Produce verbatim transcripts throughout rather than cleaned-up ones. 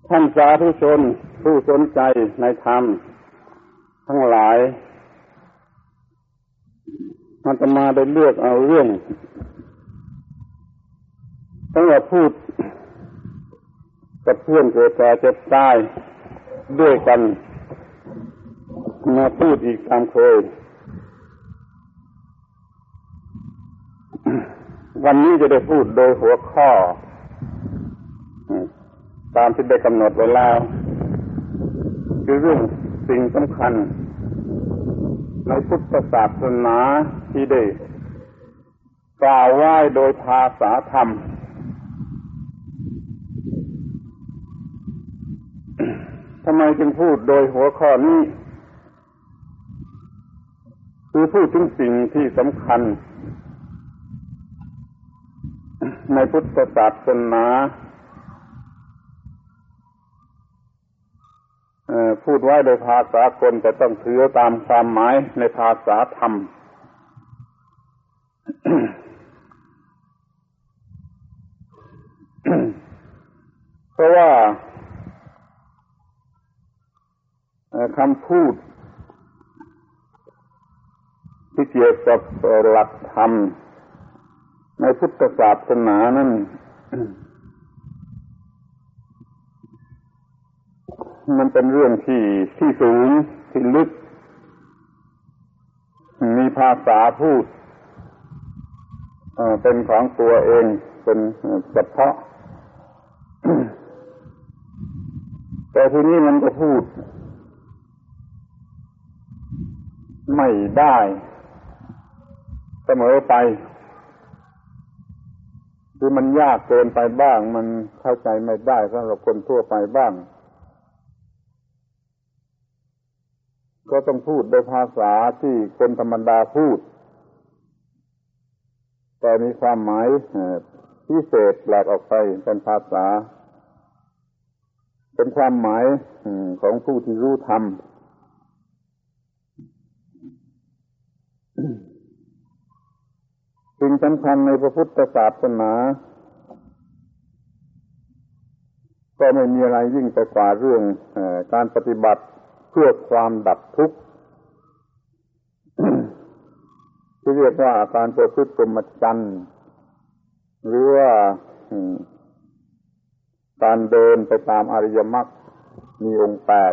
ท่านสาธุชนผู้สนใจในธรรมทั้งหลายอาตมาได้เลือกเอาเรื่องตั้งแต่พูดกับเพื่อนเกิดแก่เจ็บตายด้วยกันมาพูดอีกตามเคยวันนี้จะได้พูดโดยหัวข้อตามที่ได้กำหนดไว้แล้วคือเรื่องสิ่งสำคัญในพุทธศาสนาที่ได้กล่าวไว้โดยภาษาธรรมทำไมจึงพูดโดยหัวข้อนี้คือพูดถึงสิ่งที่สำคัญในพุทธศาสนาพูดไว้โดยภาษาคนแต่ต้องถือตามความหมายในภาษาธรรม เพราะว่าคำพูดที่เกี่ยวกับหลักธรรมในพุทธศาสนานั้นมันเป็นเรื่องที่ที่สูงที่ลึกมีภาษาพูดเป็นของตัวเองเป็นเฉพาะ แต่ทีนี้มันก็พูดไม่ได้เสมอไปคือมันยากเกินไปบ้างมันเข้าใจไม่ได้สำหรับคนทั่วไปบ้างก็ต้องพูดโดยภาษาที่คนธรรมดาพูดแต่มีความหมายพิเศษแปลกออกไปเป็นภาษาเป็นความหมายของผู้ที่รู้ธรรมสิ่งสำคัญในพระพุทธศาสนาก็ไม่มีอะไรยิ่งไปกว่าเรื่องการปฏิบัติเพื่อความดับทุกข์ที่เรียกว่าการประพฤติพรหมจรรย์หรือว่าการเดินไปตามอริยมรรคมีองค์แปด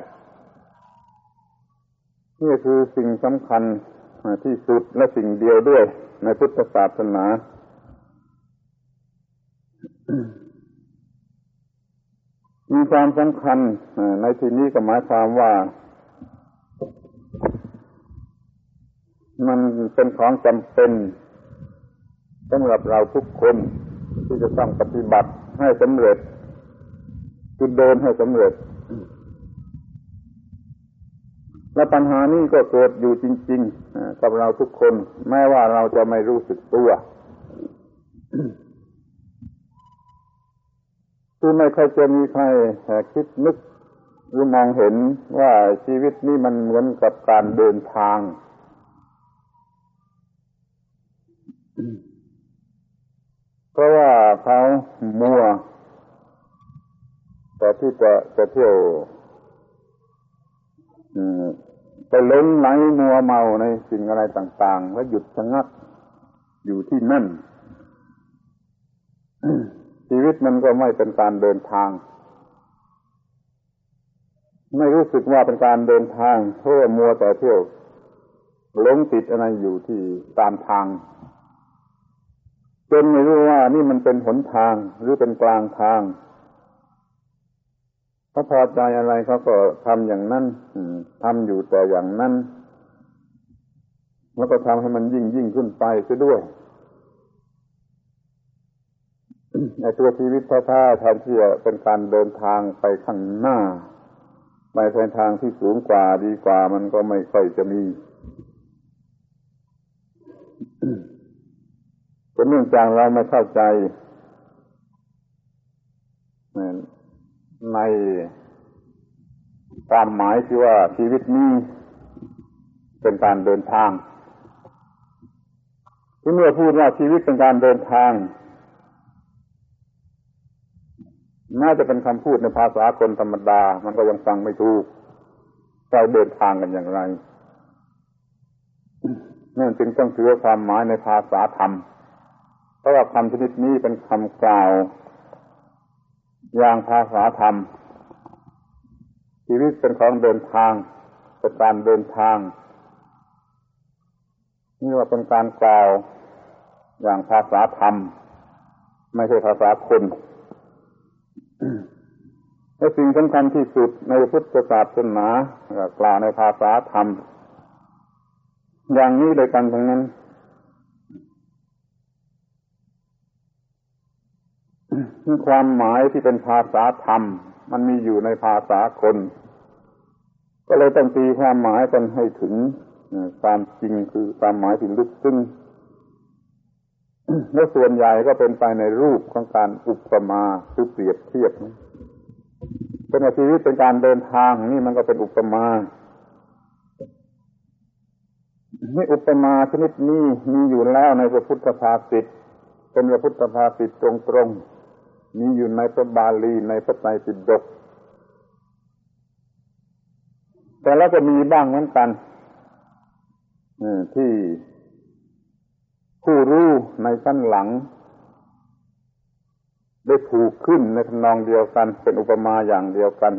นี่คือสิ่งสำคัญที่สุดและสิ่งเดียวด้วยในพุทธศาสนามีความสำคัญในที่นี้ก็หมายความว่ามันเป็นของจำเป็นสำหรับเราทุกคนที่จะต้องปฏิบัติให้สำเร็จคือเดินให้สำเร็จและปัญหานี้ก็เกิดอยู่จริงๆกับเราทุกคนแม้ว่าเราจะไม่รู้สึกตัว คือไม่ค่อยจะมีใครคิดนึกหรือมองเห็นว่าชีวิตนี้มันเหมือนกับการเดินทางเพราะว่าเขามัวแต่ที่จะจะเที่ยวไปหลงไหลมัวเมาในสิ่งอะไรต่างๆแล้วหยุดชะงักอยู่ที่นั่น ชีวิตมันก็ไม่เป็นการเดินทางไม่รู้สึกว่าเป็นการเดินทางเพราะมัวแต่เที่ยวหลงติดอะไรอยู่ที่ตามทางจนไม่รู้ว่านี่มันเป็นหนทางหรือเป็นกลางทางถ้าพอใจอะไรเขาก็ทำอย่างนั้นทำอยู่แต่อย่างนั้นแล้วก็ทำให้มันยิ่งยิ่งขึ้นไปซะด้วยในตัวชีวิตท้าๆแทนที่จะเป็นการเดินทางไปข้างหน้าไปในทางที่สูงกว่าดีกว่ามันก็ไม่ค่อยจะมีเพราะเนื่องจากเราไม่เข้าใจในความหมายที่ว่าชีวิตนี้เป็นการเดินทางที่เมื่อพูดว่าชีวิตเป็นการเดินทางน่าจะเป็นคำพูดในภาษาคนธรรมดามันก็ยังฟังไม่ถูกเราเดินทางกันอย่างไรนั่นจึงต้องถือความหมายในภาษาธรรมเพราะว่าคำชนิดนี้เป็นคำกล่าวอย่างภาษาธรรมชีวิตเป็นของเดินทางเป็นการเดินทางนี่ว่าเป็นการกล่าวอย่างภาษาธรรมไม่ใช่ภาษาคนและสิ่งสำคัญที่สุดในพุทธศาสนากล่าวในภาษาธรรมอย่างนี้โดยกันทั้งนั้นความหมายที่เป็นภาษาธรรมมันมีอยู่ในภาษาคนก็เลยต้องตีความหมายกันให้ถึงความจริงคือความหมายที่ลึกซึ้งและส่วนใหญ่ก็เป็นไปในรูปของการอุปมาคือเปรียบเทียบเป็นชีวิตเป็นการเดินทางนี่มันก็เป็นอุปมานี่อุปมาชนิดนี้มีอยู่แล้วในพระพุทธภาษิตเป็นพระพุทธภาษิตตรงๆมีอยู่ในพระบาลีในพระไตรปิฎกแต่แล้วก็มีบ้างเหมือนกันที่ผู้รู้ในชั้นหลังได้ถูกขึ้นในทำนองเดียวกันเป็นอุปมาอย่างเดียวกัน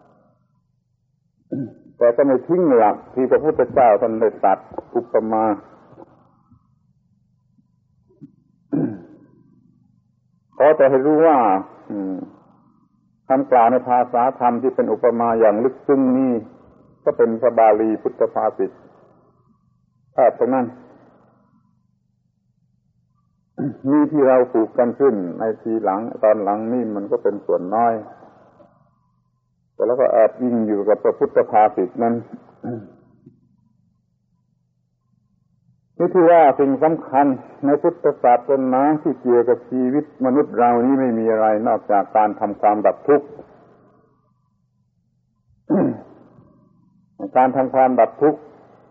แต่ก็ไม่ทิ้งหลักที่พระพุทธเจ้าท่านได้ตรัสอุปมาขอแต่ให้รู้ว่าคำกล่าวในภาษาธรรมที่เป็นอุปมาอย่างลึกซึ้งนี้ก็เป็นพระบาลีพุทธภาษิตแค่ตรงนั้นมีที่เราผูกกันขึ้นในทีหลังตอนหลังนี่มันก็เป็นส่วนน้อยแต่แล้วก็แอบยิงอยู่กับพระพุทธภาษิตนั้นนี่คือว่าสิ่งสำคัญในพุทธศาสนาที่เกี่ยวกับชีวิตมนุษย์เรานี้ไม่มีอะไรนอกจากการทำความดับทุกข์ การทำความดับทุกข์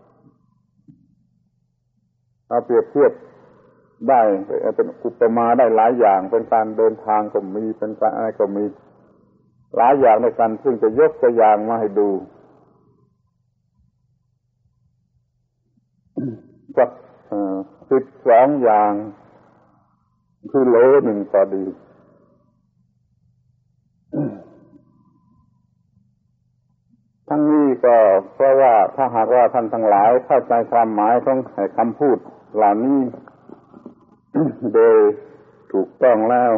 เราเปรียบเทียบได้เป็นอุปมาได้หลายอย่างเป็นการเดินทางก็มีเป็นการอะไรก็มีหลายอย่างในการซึ่งจะยกตัวอย่างมาให้ดูสักสิบสองอย่างคือโลหนึ่งก็ดีทั้งนี้ก็เพราะว่าถ้าหากว่าท่านทั้งหลายเข้าใจความหมายของคำพูดเหล่านี้โดยถูกต้องแล้ว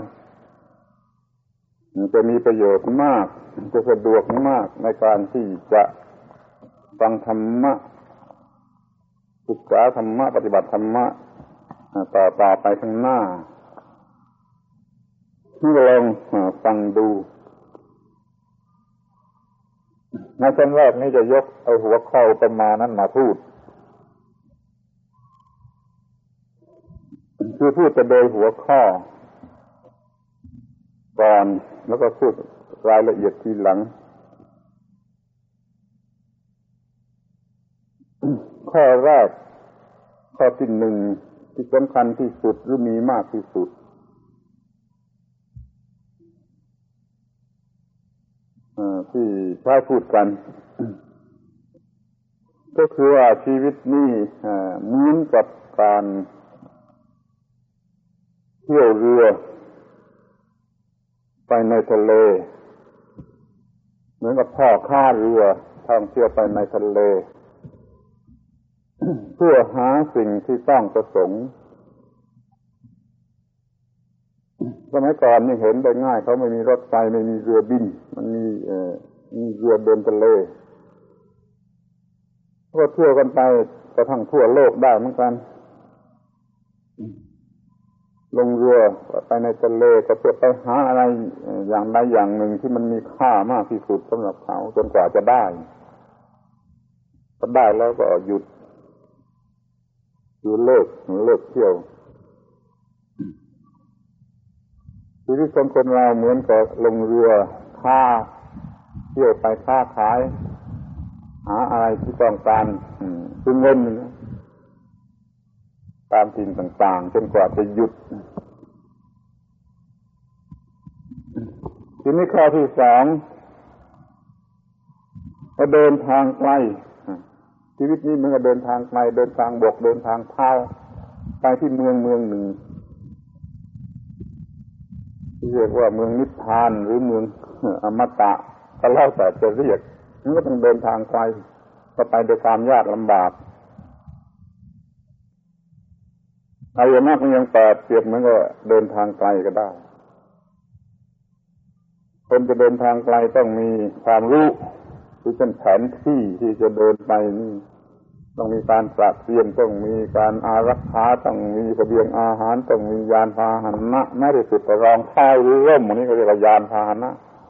จะมีประโยชน์มากจะสะดวกมากในการที่จะฟังธรรมะศึกษาธรรมะปฏิบัติธรรมะต่อต่อไปข้างหน้านี่ลองฟังดูในชั้นแรกนี้จะยกเอาหัวข้ออุปมานั้นมาพูดคือพูดแต่โดยหัวข้อก่อนแล้วก็พูดรายละเอียดทีหลังข้อแรกข้อที่หนึ่งที่สำคัญที่สุดหรือมีมากที่สุดที่ใช้พูดกันก็คือว่าชีวิตนี้เหมือนกับการเที่ยวเรือไปในทะเลเหมือนกับพ่อค้าเรือท่องเที่ยวไปในทะเลเพื่อหาสิ่งที่ต้องประสงค์สมัยก่อนนี่เห็นได้ง่ายเขาไม่มีรถไฟไม่มีเรือบินมันมีเอ่อมีเรือเดินทะเลก็เที่ยวกันไปกระทั่งทั่วโลกได้เหมือนกันลงเรือไปในทะเลก็เพื่อไปหาอะไรอย่างใดอย่างหนึ่งที่มันมีค่ามากที่สุดสำหรับเขาจนกว่าจะได้พอได้แล้วก็หยุดหยุดเลิกเลิกเที่ยวชีวิตของคนเราเหมือนกับลงเรือค้าเที่ยวไปค้าขายหาอะไรที่ต้องการซื้อเงินตามถิ่นต่างๆจนกว่าจะหยุดทีนี้ข้อที่สองก็เดินทางไกลชีวิตนี้มันก็เดินทางไกลเดินทางบกเดินทางเท้าไปที่เมืองเมืองหนึ่งเรียกว่าเมืองนิพพานหรือเมืองอมตะก็แล้วแต่จะเรียกมันก็ต้องเดินทางไกลก็ไปด้วยความยากลำบากอริยมรรคมันยังแปดเปรียบเหมือนกับเดินทางไกลก็ได้คนจะเดินทางไกลต้องมีความรู้คือเป็นแผนที่ที่จะเดินไปนี่ต้องมีการตระเตรียมต้องมีการอารักขาต้องมีเสบียงอาหารต้องมียานพาหนะแม้แต่สุดรองเท้าหรือร่มอันนี้ก็เรียกว่ายานพาหนะ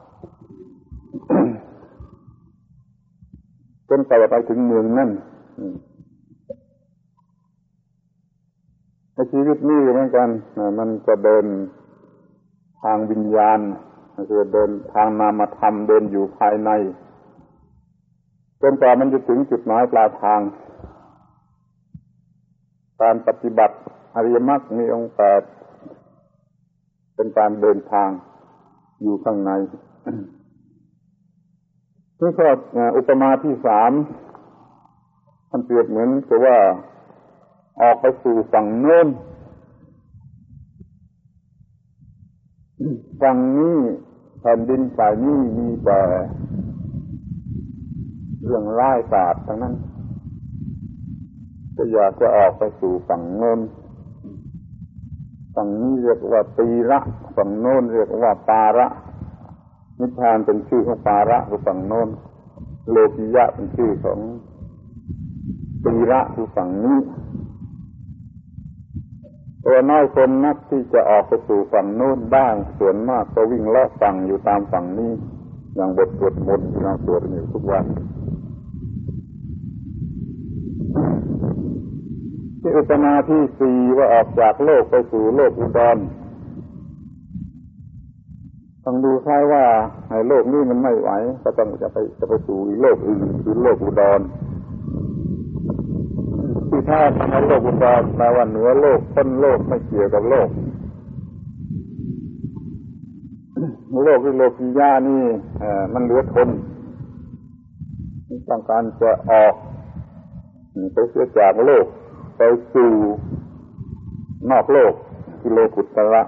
จนกว่าจะไปถึงเมืองนั่นในชีวิตนี้เหมือนกันมันจะเดินทางวิญญาณคือเดินทางนามธรรมเดินอยู่ภายในจนกว่ามันจะถึงจุดหมายปลายทางการปฏิบัติอริยมรรคมีองค์แปดเป็นการเดินทางอยู่ข้างในนี่ก็อุปมาที่สามมันเปรียบเหมือนกับว่าออกไปสู่ฝั่งโน้นฝั่งนี้แผ่นดินฝ่ายนี้มีแต่เรื่องร้ายกาจทั้งนั้นก็อยากจะออกไปสู่ฝั่งโน้นฝั่งนี้เรียกว่าตีระฝั่งโน้นเรียกว่าปาระนิพพานเป็นชื่อของปาระคือฝั่งโน้นโลกิยะเป็นชื่อของตีระคือฝั่งนี้ตัวน้อยคนนักที่จะออกไปสู่ฝั่งโน้นบ้างส่วนมากก็วิ่งเลาะฝั่งอยู่ตามฝั่งนี้อย่างบทสวดมนต์ที่เราสวดอยู่ทุกวันที่อุปมาที่สี่ว่าออกจากโลกไปสู่โลกอุดรต้องดูคล้ายว่าในโลกนี้มันไม่ไหวก็ต้องจะไปจะไปสู่อีกโลกอื่นคือโลกอุดรที่ถ้าในโลกอุดรแปลว่าเหนือโลกพ้นโลกไม่เกี่ยวกับโลกโลกที่โลกียะนี่มันเหลือทนต้องการจะออกไปเสียจากโลกไปสู่นอกโลกคือโลกุตระ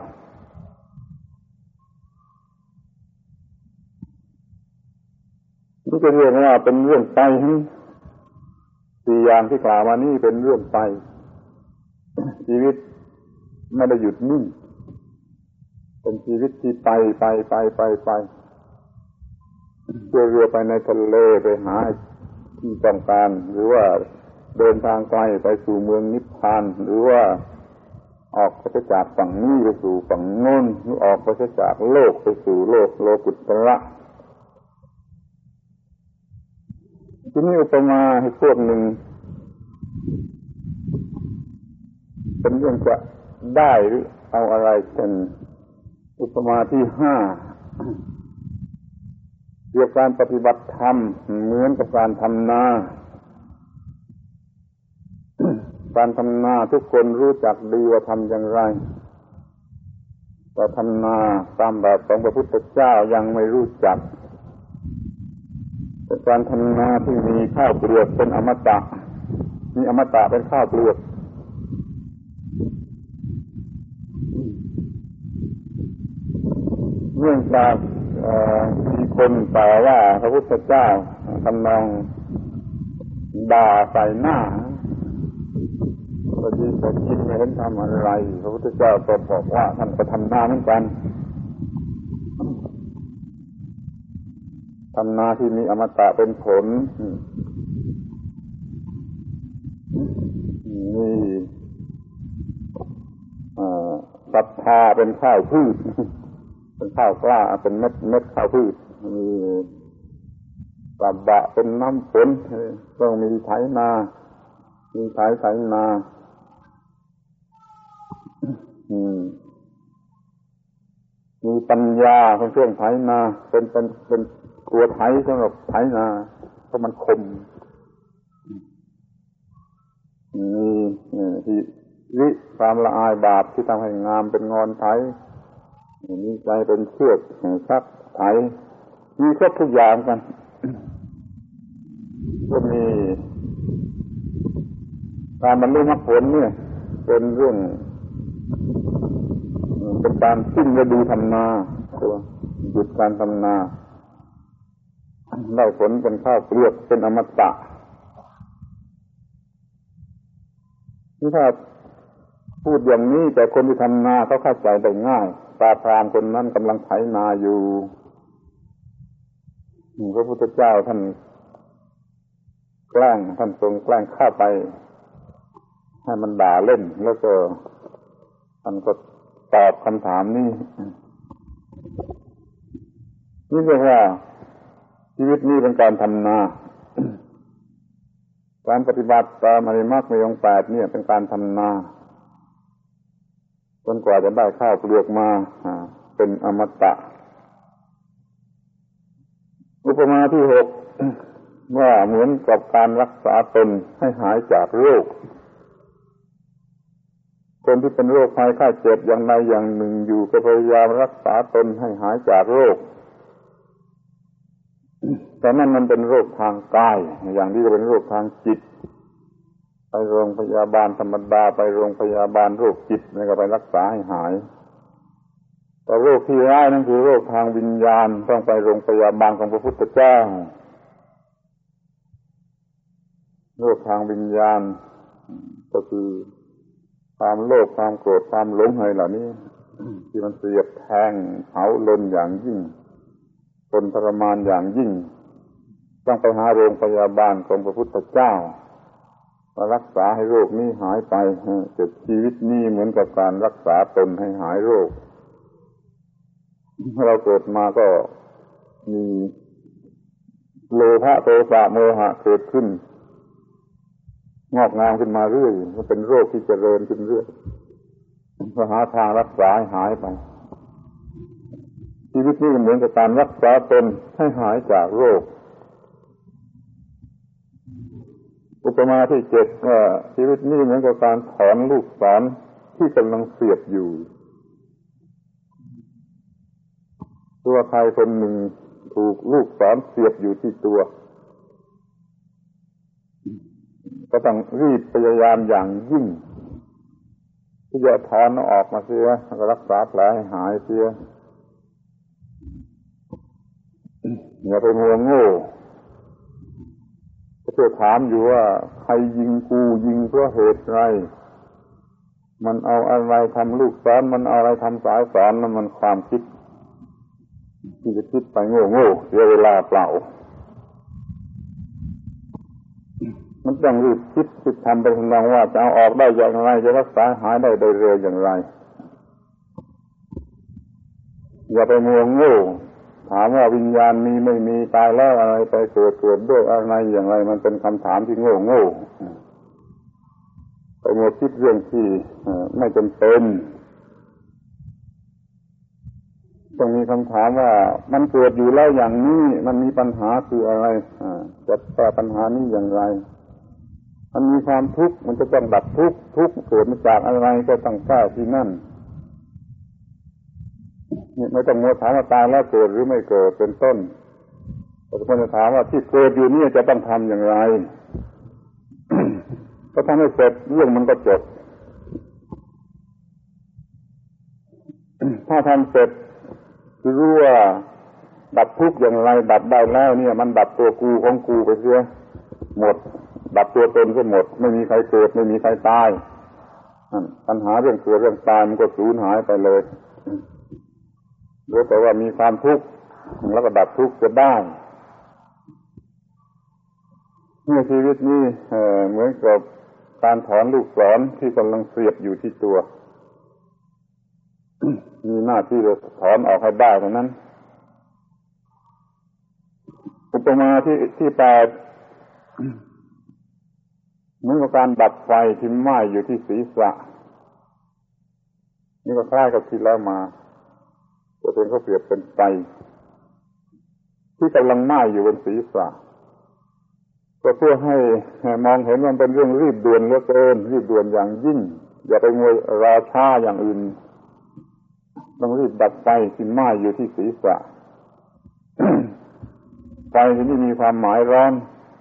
นี่จะเรียกว่าเป็นเรื่องไปสี่อย่างที่กล่าวมานี่เป็นเรื่องไปชีวิตไม่ได้หยุดนิ่งเป็นชีวิตที่ไปไปไปไปไปเรือเรือไปในทะเลไปหาที่ต้องการหรือว่าเดินทางไกลไปสู่เมืองนิพพานหรือว่าออกไปจากฝั่งนี้ไปสู่ฝั่งโน้นหรือออกไปจากโลกไปสู่โลกโลกุตระที่นี่อุปมาให้พวกหนึ่งเป็นเรื่องจะได้หรือเอาอะไรเป็นอุปมาที่ห้าเกี่ยวกับการปฏิบัติธรรมเหมือนกับการทำนาการทำนาทุกคนรู้จักดีว่าทำอย่างไรแต่ทำนาตามแบบของพระพุทธเจ้ายังไม่รู้จักแต่การทำนาที่มีข้าวเปลือกเป็นอมตะมีอมตะเป็นข้าวเปลือกเนื่องจากมีคนต่อว่าพระพุทธเจ้าทำนองด่าใส่หน้าพอดีจะกินไม่เห็นทำอะไรพระพุทธเจ้าก็บอกว่าท่านก็ทำนาเหมือนกันทำนาที่มีอมตะเป็นผลมีศรัทธาเป็นข้าวพืชเป็นข้าวกล้าเป็นเม็ดเม็ดข้าวพืชมีสับบะเป็นน้ำฝนต้องมีไถนามีไถไถนามีปัญญาเป็นเครื่องไถนาเป็นเป็นเป็นตัวไถสำหรับไถนาเพราะมันคมมีที่ริความละอายบาปที่ทำให้งามเป็นงอนไถมีใจเป็นเชือกชักไถมีครบทุกอย่างกันก็มีการบรรลุมรรคผลเนี่ยเป็นเรื่องเป็นการสิ้นฤดูทำนาตัวหยุดการทำนาได้ผลเป็นข้าวเปลือกเป็นอมตะนี่ถ้าพูดอย่างนี้แต่คนที่ทำนาเขาเข้าใจได้ง่ายตาพรามคนนั้นกำลังไถนาอยู่พระพุทธเจ้าท่านแกล้งท่านทรงแกล้งเข้าไปให้มันด่าเล่นแล้วก็ท่านก็ตอบคำถามนี้นี่เรียกว่าชีวิตนี้เป็นการทำนาการปฏิบัติตามอริยมรรคมีองค์แปดเนี่ยเป็นการทำนาจนกว่าจะได้ข้าวเปลือกมาเป็นอมตะอุปมาที่หกว่าเหมือนกับการรักษาตนให้หายจากโรคคนที่เป็นโรคภัยไข้เจ็บอย่างใดอย่างหนึ่งอยู่ก็พยายามรักษาตนให้หายจากโรคแต่นั่นมันเป็นโรคทางกายอย่างนี้ก็เป็นโรคทางจิตไปโรงพยาบาลธรรมดาไปโรงพยาบาลโรคจิตนี่ก็ไปรักษาให้หายแต่โรคที่ร้ายนั่นคือโรคทางวิญญาณต้องไปโรงพยาบาลของพระพุทธเจ้าโรคทางวิญญาณก็คือความโลภความโกรธความหลงอะไรเหล่านี้ที่มันเสียบแทงเผาลนอย่างยิ่งทนทรมานอย่างยิ่งต้องไปหาโรงพยาบาลของพระพุทธเจ้ามารักษาให้โรคนี้หายไปแต่ชีวิตนี้เหมือนกับการรักษาตนให้หายโรคเราเกิดมาก็มีโลภะโทสะโมหะเกิดขึ้นงอกงามขึ้นมาเรื่อยมันเป็นโรคที่เจริญขึ้นเรื่อยก็หาทางรักษาให้หายไปชีวิตนี้เหมือนกับการรักษาตนให้หายจากโรคอุปมาที่เจ็ดว่าชีวิตนี้เหมือนกับการถอนลูกศรที่กำลังเสียบอยู่ตัวใครคนหนึ่งถูกลูกศรเสียบอยู่ที่ตัวก็ต้องรีบพยายามอย่างยิ่งที่จะถอนออกมาเสียแล้วก็รักษาแผลให้หายเสียอย่าไปมัวโง่ก็จะถามอยู่ว่าใครยิงกูยิงเพราะเหตุไรมันเอาอะไรทำลูกศรมันเอาอะไรทำสายศรนั่นมันความคิดที่จะคิดไปโง่โง่เสียเวลาเปล่ามันต้องรีบคิดคิดทำไปทำนองว่าจะเอาออกได้อย่างไรจะรักษาหายได้โดยเร็วอย่างไรอย่าไปมัวโง่ถามว่าวิญญาณมีไม่มีตายแล้วอะไรไปเกิดเกิดด้วยอะไรอย่างไรมันเป็นคำถามที่โง่โง่ไปมัวคิดเรื่องที่ไม่จำเป็นต้องมีคำถามว่ามันเกิดอยู่แล้วอย่างนี้มันมีปัญหาคืออะไรจะแก้ปัญหานี้อย่างไรมันมีความทุกข์มันจะต้องดับทุกข์ทุกข์เกิดมาจากอะไรก็ต้องแก้ที่นั่นนี่ไม่ต้องมัวถามว่าตายแล้วเกิดหรือไม่เกิดเป็นต้นแต่คนจะถามว่าที่เกิดอยู่นี่จะต้องทำอย่างไร ก็ทำให้เสร็จเรื่องมันก็จบ ถ้าทำเสร็จรู้ว่าดับทุกข์อย่างไรดับได้แล้วเนี่ยมันดับตัวกูของกูไปเสียหมดดับตัวตนก็หมดไม่มีใครเกิดไม่มีใครตายปัญหาเรื่องเกิดเรื่องตายมันก็สูญหายไปเลยรู้แต่ว่ามีความทุกข์แล้วก็ดับทุกข์จะได้เมื่อชีวิตนี้เหมือนกับการถอนลูกศรที่กำลังเสียบอยู่ที่ตัว มีหน้าที่จะถอนออกให้ได้เท่านั้นอุปมาที่ที่แปดเหมือนกับการดับไฟที่ไหม้อยู่ที่ศีรษะนี่ก็คล้ายกับที่แล้วมาตัวเองเขาเปรียบเป็นไฟที่กำลังไหม้อยู่บนศีรษะก็เพื่อให้มองเห็นมันเป็นเรื่องรีบด่วนเหลือเกินรีบด่วนอย่างยิ่งอย่าไปมัวรอช้าอย่างอื่นต้องรีบดับไฟที่ไหม้อยู่ที่ศีรษะ ไฟที่นี่มีความหมายร้อน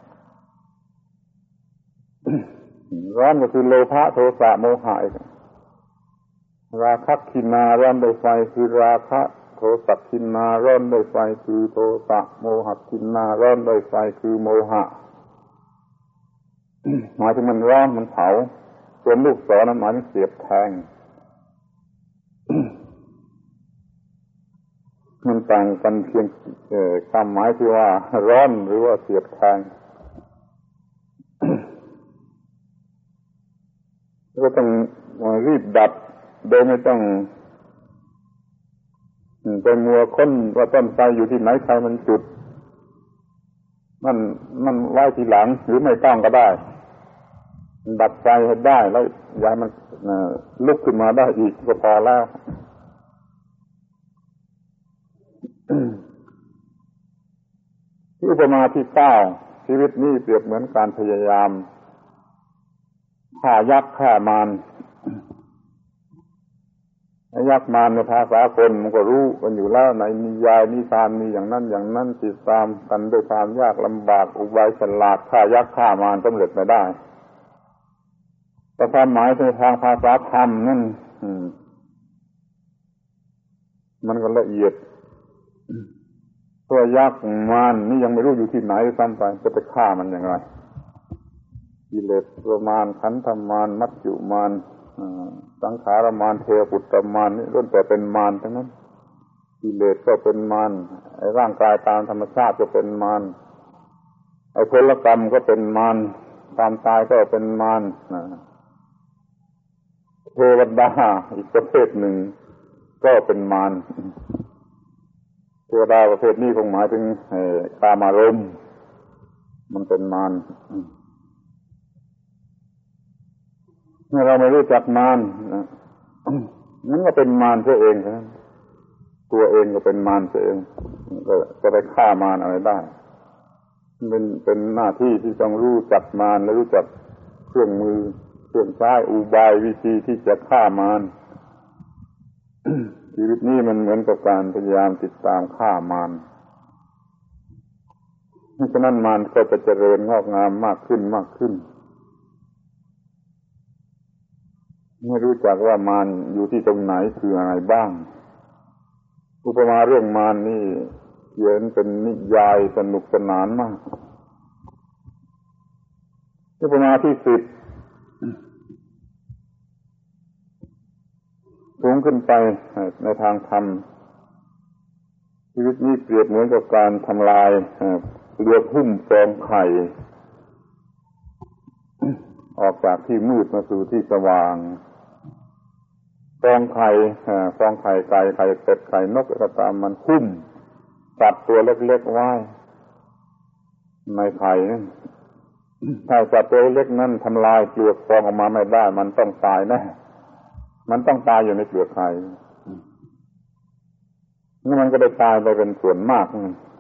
ร้อนก็คือโลภะโทสะโมหะราคะคินนาร้อนด้วยไฟคือราคะโทสะคินนาร้อนด้วยไฟคือโทสะโมหะคินนาร้อนด้วยไฟคือโมหะ หมายถึงมันร้อนมันเผาส่วนลูกศรนั้นหมายถึงเสียบแทง มันต่างกันเพียงความหมายที่ว่าร้อนหรือว่าเสียบแทง ก็ต้องรีบดับโดยไม่ต้องไปมัวค้นว่าต้นไฟอยู่ที่ไหนใครมันจุดมันมันไว้ทีหลังหรือไม่ต้องก็ได้ดับไฟให้ได้แล้วอย่ามันลุกขึ้นมาได้อีกก็พอแล้ว ที่อุปมาที่เก้าชีวิตนี้เปรียบเหมือนการพยายามฆ่ายักษ์ฆ่ามารยักษ์มารในภาษาคนมันก็รู้กันอยู่แล้วในนิยายนิทานมีอย่างนั้นอย่างนั้นติดตามกันด้วยความยากลำบากอุบายฉลาดฆ่ายักษ์ฆ่ามารสำเร็จไม่ได้แต่ความหมายในทางภาษาธรรมนั่นมันก็ละเอียดตัวยักษ์มารนี่ยังไม่รู้อยู่ที่ไหนซ้ำไปจะไปฆ่ามันอย่างไรกิเลสประมาณขันธมารมัจจุมารสังขารมารเทวปุตตมารนี่ล้วนแต่เป็นมารทั้งนั้นกิเลสก็เป็นมารไอ้ร่างกายตามธรรมชาติก็เป็นมารไอ้ผลกรรมก็เป็นมารความตายก็เป็นมารเทวดาอีกประเภทหนึ่งก็เป็นมารเทวดาประเภทนี้คงหมายถึงกามารมณ์มันเป็นมารเมื่อเราไม่รู้จักมารนั่นก็เป็นมารเสียเองนะตัวเองก็เป็นมารเสียเองก็จะไปฆ่ามารอะไรได้เป็นเป็นหน้าที่ที่ต้องรู้จักมารและรู้จักเครื่องมือเครื่องใช้อุบายวิธีที่จะฆ่ามาร ชีวิตนี้มันเหมือนกับการพยายามติดตามฆ่ามารเพราะนั้นมารก็จะเจริญงอกงามมากขึ้นมากขึ้นไม่รู้จักว่ามารอยู่ที่ตรงไหนคืออะไรบ้างอุปมาเรื่องมารนี่เขียนเป็นนิยายสนุกสนานมากอุปมาที่สิบสูงขึ้นไปในทางธรรมชีวิตนี้เปรียบเหมือนกับการทำลายเปลือกหุ้มฟองไข่ออกจากที่มืดมาสู่ที่สว่างฟองไข่ฟองไข่ไก่ไข่เป็ดไข่นกก็ตามมันหุ้มสัตว์ตัวเล็กๆไว้ในไข่นั่นถ้าสัตว์ตัวเล็กนั้นทำลายเปลือกฟองออกมาไม่ได้มันต้องตายแน่มันต้องตายอยู่ในเปลือกไข่นี่มันก็ได้ตายไปเป็นส่วนมาก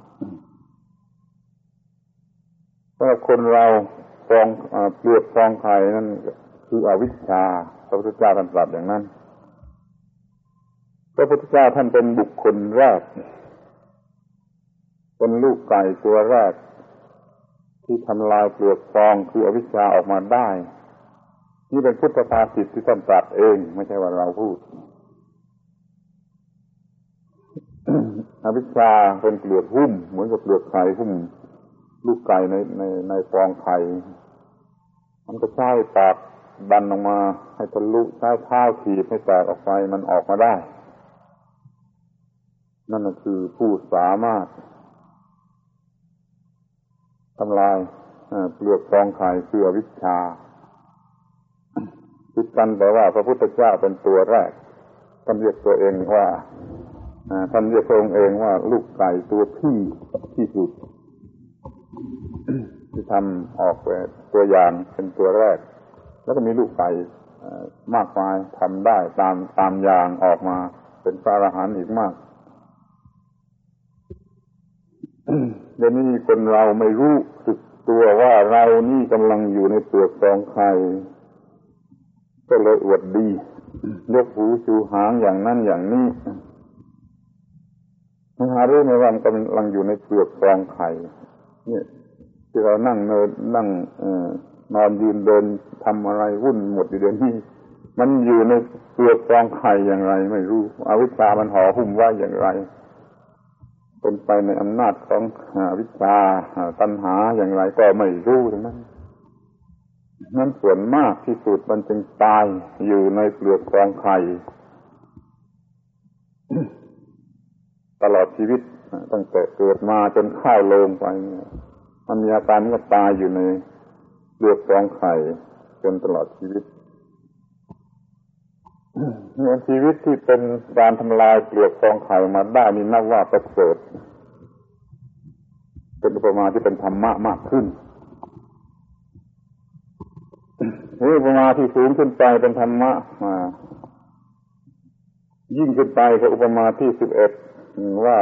เพราะคนเราฟองเปลือกฟองไข่นั่นคืออวิชชาพระพุทธเจ้าท่านตรัสอย่างนั้นพระพุทธเจ้าท่านเป็นบุคคลแรกเป็นลูกไก่ตัวแรกที่ทำลายเปลือกฟองคืออวิชชาออกมาได้นี่เป็นพุทธภาษิตที่ท่านตรัสเองไม่ใช่ว่าเราพูด อวิชชาเป็นเปลือกหุ้มเหมือนกับเปลือกไข่หุ้มลูกไก่ในในในฟองไข่มันก็ใช้ปากดันออกมาให้ทะลุใช้เท้าถีบให้แตกออกไปมันออกมาได้นั่นก็คือผู้สามารถทำลายเปลือกฟองไข่คืออวิชชาคิดกันแต่ว่าพระพุทธเจ้าเป็นตัวแรกท่านเรียกตัวเองว่าท่านเรียกพระองค์เองว่าลูกไก่ตัวพี่ที่สุดที่ทำออกเป็นตัวอย่างเป็นตัวแรกแล้วก็มีลูกไก่มากมายทำได้ตามตามอย่างออกมาเป็นพระอรหันต์อีกมากเดี๋ยวนี้คนเราไม่รู้สึกตัวว่าเรานี่กำลังอยู่ในเปลือกฟองไข่ก็เลยอวดดียกหูชูหางอย่างนั้นอย่างนี้มันหารู้ไหมว่ามันกำลังอยู่ในเปลือกฟองไข่เนี่ยที่เรานั่งเนินนั่งเอ่อนอนยืนเดินทำอะไรวุ่นหมดอยู่เดี๋ยวนี้มันอยู่ในเปลือกฟองไข่อย่างไรไม่รู้อวิชชามันห่อหุ้มไว้อย่างไรเป็นไปในอำนาจของอวิชชาตัณหาอย่างไรก็ไม่รู้ทั้งนั้นนั้นส่วนมากที่สุดมันจึงตายอยู่ในเปลือกฟองไข่ตลอดชีวิตตั้งแต่เกิดมาจนเข้าโลงไปมันมีอาการก็ตายอยู่ในเปลือกฟองไข่จนตลอดชีวิตเนี่ยชีวิตที่เป็นการทำลายเปลือกฟองไข่มาได้นี่นับว่าประเสริฐเป็นอุปมาที่เป็นธรรมะมากขึ้นอุปมาที่สูงขึ้นไปเป็นธรรมะยิ่งขึ้นไปก็อุปมาที่สิบเอ็ดว่า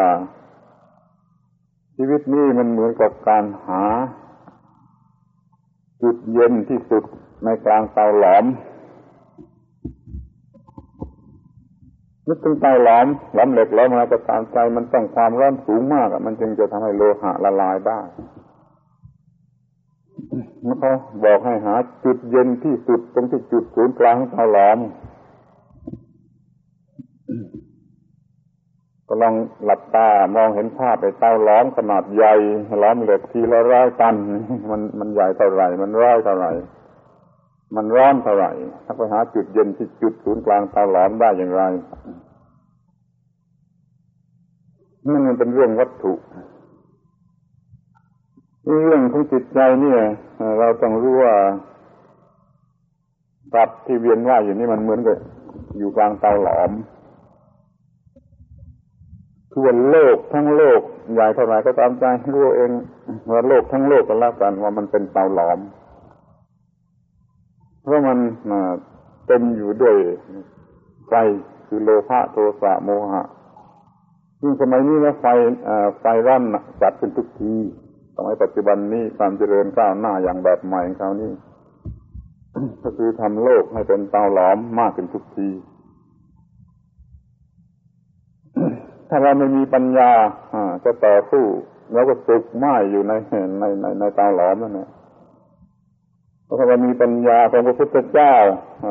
ชีวิตนี้มันเหมือนกับการหาจุดเย็นที่สุดในกลางเตาหลอมนึกถึงเตาหลอมหลอมเหล็กแล้วมาประการใจมันต้องความร้อนสูงมากมันจึงจะทำให้โลหะละลายได้เมื่อเขาบอกให้หาจุดเย็นที่สุดตรงที่จุดศูนย์กลางของเตาหลอมก็ลองหลับตามองเห็นภาพไอ้เตาหลอมขนาดใหญ่หลอมเหล็กทีละร้อยตันมันมันใหญ่เท่าไหร่มันร้อยเท่าไหร่มันร้อนเท่าไหร่ถ้าไปหาจุดเย็นที่จุดศูนย์กลางเตาหลอมได้อย่างไรนั่นมันเป็นเรื่องวัตถุเรื่องของจิตใจเนี่ยเราต้องรู้ว่าสัตว์ที่เวียนว่ายอยู่นี่มันเหมือนกับอยู่กลางเตาหลอมทั่วโลกทั้งโลกใหญ่เท่าไหร่ก็ตามใจรู้เองว่าโลกทั้งโลกก็แล้วกันว่ามันเป็นเตาหลอมเพราะมันเต็มอยู่ด้วยไฟคือโลภะโทสะโมหะซึ่งสมัยนี้แล้วไฟไฟร้อนจัดเป็นทุกทีสมัยปัจจุบันนี้ความเจริญก้าวหน้าอย่างแบบใหม่ของเขานี่ ก็คือทำโลกให้เป็นเตาหลอมมากขึ้นทุกที ถ้าเราไม่มีปัญญาจะต่อสู้แล้วก็สุกไหม้อยู่ในในในในเตาหลอมนั่นแหละถ้าเรามีปัญญาของพระพุทธเจ้า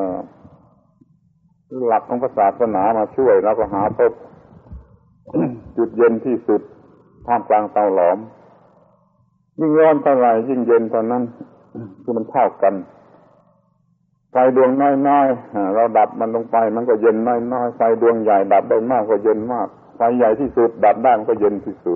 หลักของศาสนามาช่วยเราก็หาพบ จุดเย็นที่สุดท่ามกลางเตาหลอมยิ่งร้อนเท่าไหร่ยิ่งเย็นเท่านั้นคือมันเท่ากันไฟดวงน้อยๆเราดับมันลงไปมันก็เย็นน้อยๆไฟดวงใหญ่ดับได้มากก็เย็นมากไฟใหญ่ที่สุดดับได้มันก็เย็นที่สุด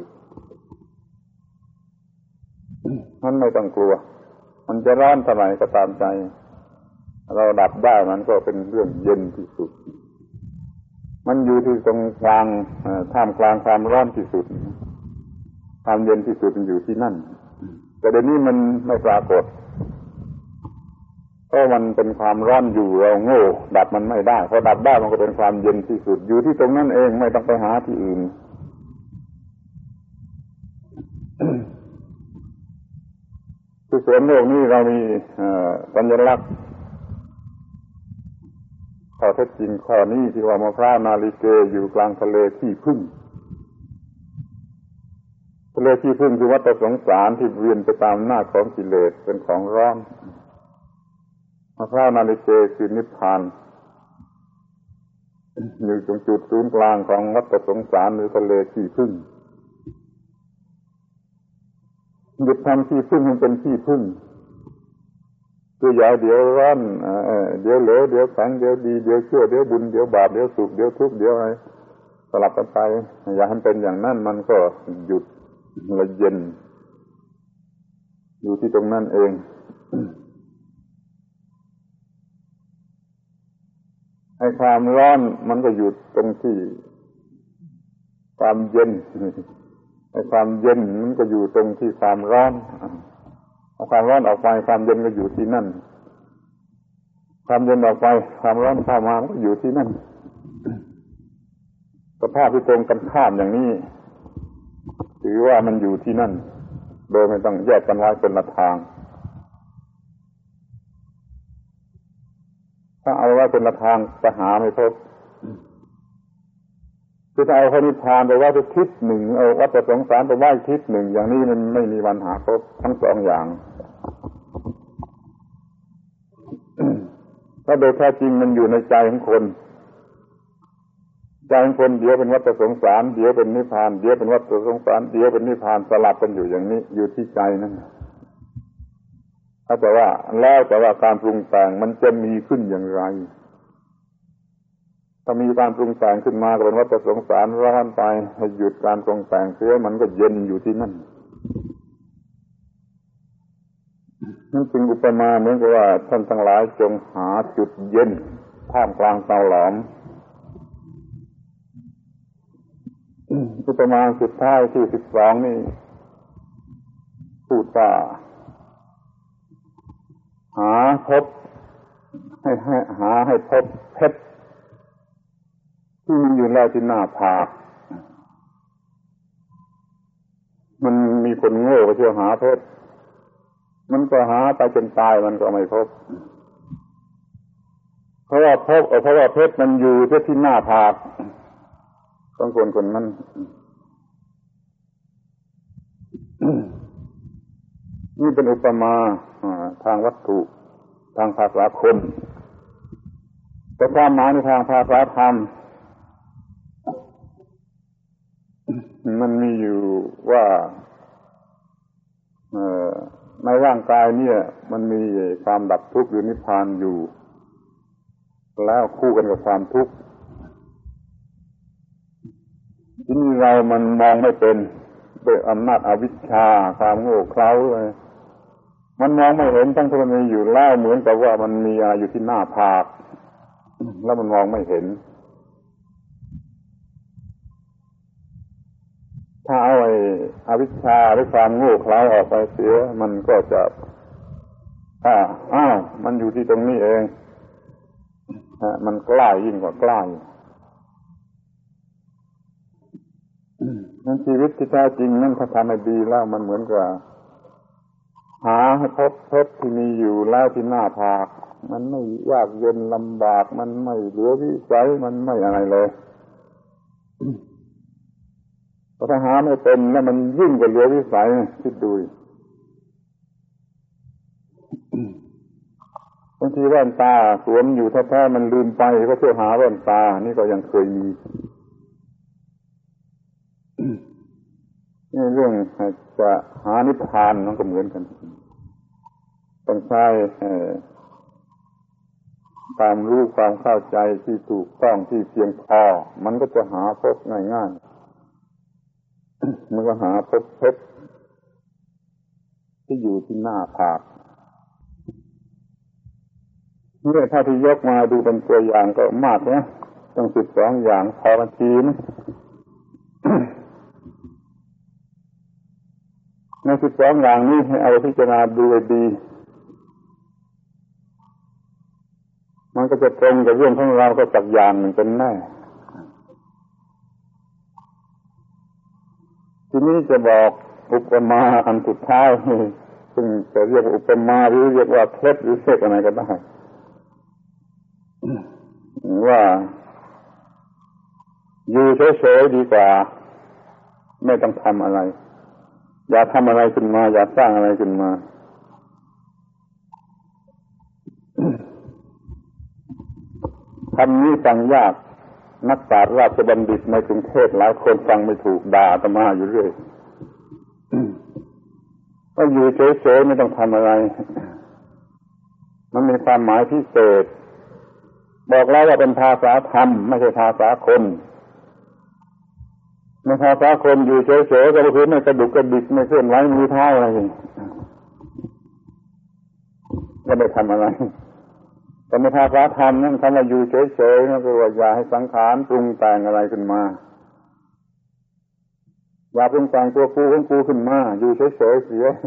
มันไม่ต้องกลัวมันจะร้อนเท่าไหร่ก็ตามใจเราดับได้มันก็เป็นเรื่องเย็นที่สุดมันอยู่ที่ตรงกลางท่ามกลางความร้อนที่สุดความเย็นที่สุดมันอยู่ที่นั่นแต่เดี๋ยวนี้มันไม่ปรากฏเพราะมันเป็นความร้อนอยู่เราโง่ดับมันไม่ได้พอดับได้มันก็เป็นความเย็นที่สุดอยู่ที่ตรงนั้นเองไม่ต้องไปหาที่อื่น คือส่วนโลกนี้เรามีสัญลักษณ์ข้อเท็จจริงข้อนี้ที่ว่ามะพร้าวนาลิเกอยู่กลางทะเลที่พึ่งทะเลที่พึ่งคือวัฏสงสารที่เวียนไปตามหน้าของกิเลสเป็นของร้อนมะพร้าวนาลิเกคือนิพพานอยู่ตรงจุดศูนย์กลางของวัฏสงสารหรือทะเลที่พึ่งหยุดทำที่พึ่งมันเป็นที่พึ่งคืออย่าเดี๋ยวร้อนเดี๋ยวเหลวเดี๋ยวแข็งเดี๋ยวดีเดี๋ยวชั่วเดี๋ยวบุญเดี๋ยวบาปเดี๋ยวสุขเดี๋ยวทุกข์เดี๋ยวอะไรสลับกันไปอย่าให้เป็นอย่างนั้นมันก็หยุดละเย็นอยู่ที่ตรงนั้นเองไอ้ความร้อนมันก็หยุดตรงที่ความเย็นไอ้ความเย็นมันก็อยู่ตรงที่ความร้อนเอาความร้อนออกไปความเย็นก็อยู่ที่นั่นความเย็นออกไปความร้อนเข้ามาก็อยู่ที่นั่นสภาพที่ตรงกันข้ามอย่างนี้ถือว่ามันอยู่ที่นั่นโดยไม่ต้องแยกกันไว้เป็นละทางถ้าเอาไว้เป็นละทางจะหาไม่พบคือถ้าเอาพระนิพพานไปไว้ที่ทิศหนึ่งเอาวัฏสงสารไปไว้ทิศหนึ่งอย่างนี้มันไม่มีวันหาพบทั้งสองอย่างถ้าโดยแท้จริงมันอยู่ในใจของคนใจของคนเดี๋ยวเป็นวัฏสงสารเดี๋ยวเป็นนิพพานเดี๋ยวเป็นวัฏสงสารเดี๋ยวเป็นนิพพานสลับกันอยู่อย่างนี้อยู่ที่ใจนั่นถ้าแต่ว่าแล้วแต่ว่าการปรุงแต่งมันจะมีขึ้นอย่างไรถ้ามีการปรุงแต่งขึ้นมาก็เป็นวัฏสงสารร้อนไปให้หยุดการปรุงแต่งเสียมันก็เย็นอยู่ที่นั่นนั่นจึงอุปมาเหมือนกับว่าท่านทั้งหลายจงหาจุดเย็นท่ามกลางเตาหลอมอุปมาสุดท้ายที่สิบสองนี่พูดว่าหาพบให้ให้หาให้พบเพชรที่มีอยู่แล้วที่หน้าผากมันมีคนโง่ไปเที่ยวหาเพชรมันก็หาไปจนตายมันก็ไม่พบเพราะว่าพบเพราะว่าเพชรมันอยู่ที่หน้าผากของคนคนนั้นนี่เป็นอุปมาทางวัตถุทางภาษาคนแต่ความหมายในทางภาษาธรรมมันมีอยู่ว่าในร่างกายเนี่ยมันมีความดับทุกข์หรือนิพพานอยู่แล้วคู่กันกับความทุกข์ที่นี่เรามันมองไม่เป็นด้วยอำนาจอวิชชาความโง่เขลาเลยมันมองไม่เห็นทั้งที่มันมีอยู่แล้วเหมือนกับว่ามันมีอะไรอยู่ที่หน้าผากแล้วมันมองไม่เห็นถ้าเอาไอ้อวิชชาหรือความโง่เขลาออกไปเสียมันก็จะอ่าอ้าวมันอยู่ที่ตรงนี้เองมันใกล้ยิ่งกว่าใกล้นั่นชีวิตที่แท้จริงนั่นถ้าทำให้ดีแล้วมันเหมือนกับหาให้พบเพชรที่มีอยู่แล้วที่หน้าผากมันไม่ยากเย็นลำบากมันไม่เหลือวิสัยมันไม่อะไรเลยถ้าหาไม่เป็นแล้วมันยิ่งกว่าเหลือวิสัยคิดดูบางทีแว่นตาสวมอยู่แท้ๆมันลืมไปก็เที่ยวหาแว่นตานี่ก็ยังเคยมีนี่เรื่องจะหานิพพานมันก็เหมือนกันต้องใช้ความรู้ความเข้าใจที่ถูกต้องที่เพียงพอมันก็จะหาพบง่ายๆมันก็หาพบเพชรที่อยู่ที่หน้าผากนี่ถ้าที่ยกมาดูเป็นตัวอย่างก็มากนะต้องสิบสองอย่างพอมาทีนะในสิบสองอย่างนี้ให้เอาพิจารณาดูให้ดีมันก็จะตรงกับเรื่องของเราก็สักอย่างหนึ่งเป็นแน่ทีนี้จะบอกอุปมาอันสุดท้ายซึ่งจะเรียกอุปมาหรือเรียกว่าเคล็ดหรือเสกอะไรก็ได้ว่าอยู่เฉยๆดีกว่าไม่ต้องทำอะไรอย่าทำอะไรขึ้นมาอย่าสร้างอะไรขึ้นมาคำนี้ฟังยากนักปราชญ์ราชบัณฑิตในกรุงเทพหลายคนฟังไม่ถูกด่าอาตมาอยู่เรื่อยว่าอยู่เฉยๆไม่ต้องทำอะไรมันมีความหมายพิเศษบอกแล้วว่าเป็นภาษาธรรมไม่ใช่ภาษาคนในภาษาคนอยู่เฉยๆก็คือไม่กระดุกกระดิกไม่เคลื่อนไหวมือเท้าอะไรก็ไม่ทำอะไรแต่ในภาษาธรรมนั่นคำว่าอยู่เฉยๆนั่นคือว่าอย่าให้สังขารปรุงแต่งอะไรขึ้นมาอย่าปรุงแต่งตัวกูของกูขึ้นมาอยู่เฉยๆเสีย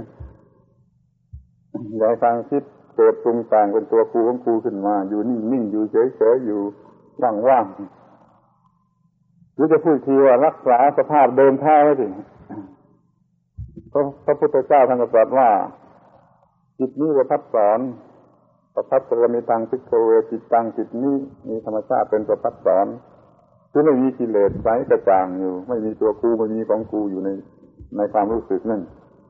อย่าฟังคิดเกิดปรุงแต่งเป็นตัวกูของกูขึ้นมาอยู่นิ่งๆอยู่เฉยๆอยู่ว่างๆหรือจะพูดทีว่ารักษาสภาพเดิมแท้ไว้สิเพราะพระพุทธเจ้าท่านตรัสว่าจิตนี้ประพัดสอนประพัดสรมิตังพิกเวจิตตังจิตนี้มีธรรมชาติเป็นประพัดสอน คคือไม่มีกิเลสใสกระจ่างอยู่ไม่มีตัวกูไม่มีของกูอยู่ในในความรู้สึกนั่น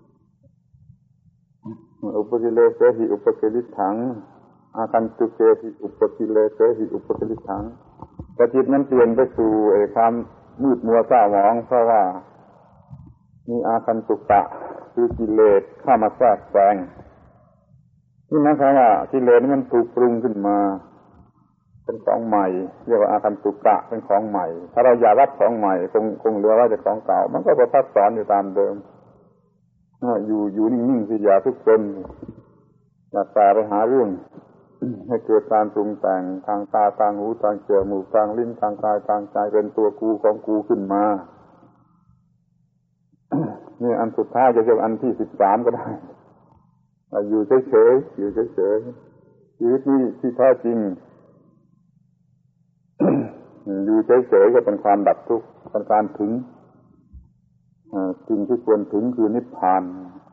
อุปกิเลสหิอุปกิลิถังอาคันตุเกหิอุปกิเลสหิอุปกิลิถังแต่จิตนั้นเปลี่ยนไปสู่ไอ้ความมืดมัวเศร้าหมองเพราะว่ามีอาคันตุกะคือกิเลสเข้ามาแทรกแซงนี่หมายความว่ากิเลสมันถูกปรุงขึ้นมาเป็นของใหม่เรียกว่าอาคันตุกะเป็นของใหม่ถ้าเราอยากรับของใหม่คงคงเหลือไว้แต่ของเก่ามันก็ประทับซ้อนอยู่ตามเดิมอยู่อยู่นิ่งๆสิอย่าทุกคนอย่าแต่ไปหาเรื่องให้เกิดการปรุงแต่งทางตาทางหูทางจมูกทางลิ้นทางกายทางใจเป็นตัวกูของกูขึ้นมานี่อันสุดท้ายจะเรียกอันที่สิบสามก็ได้อยู่เฉยๆอยู่เฉยๆชีวิตนี้ที่แท้จริงอยู่เฉยๆก็เป็นความดับทุกข์เป็นการถึงสิ่งที่ควรถึงคือนิพพาน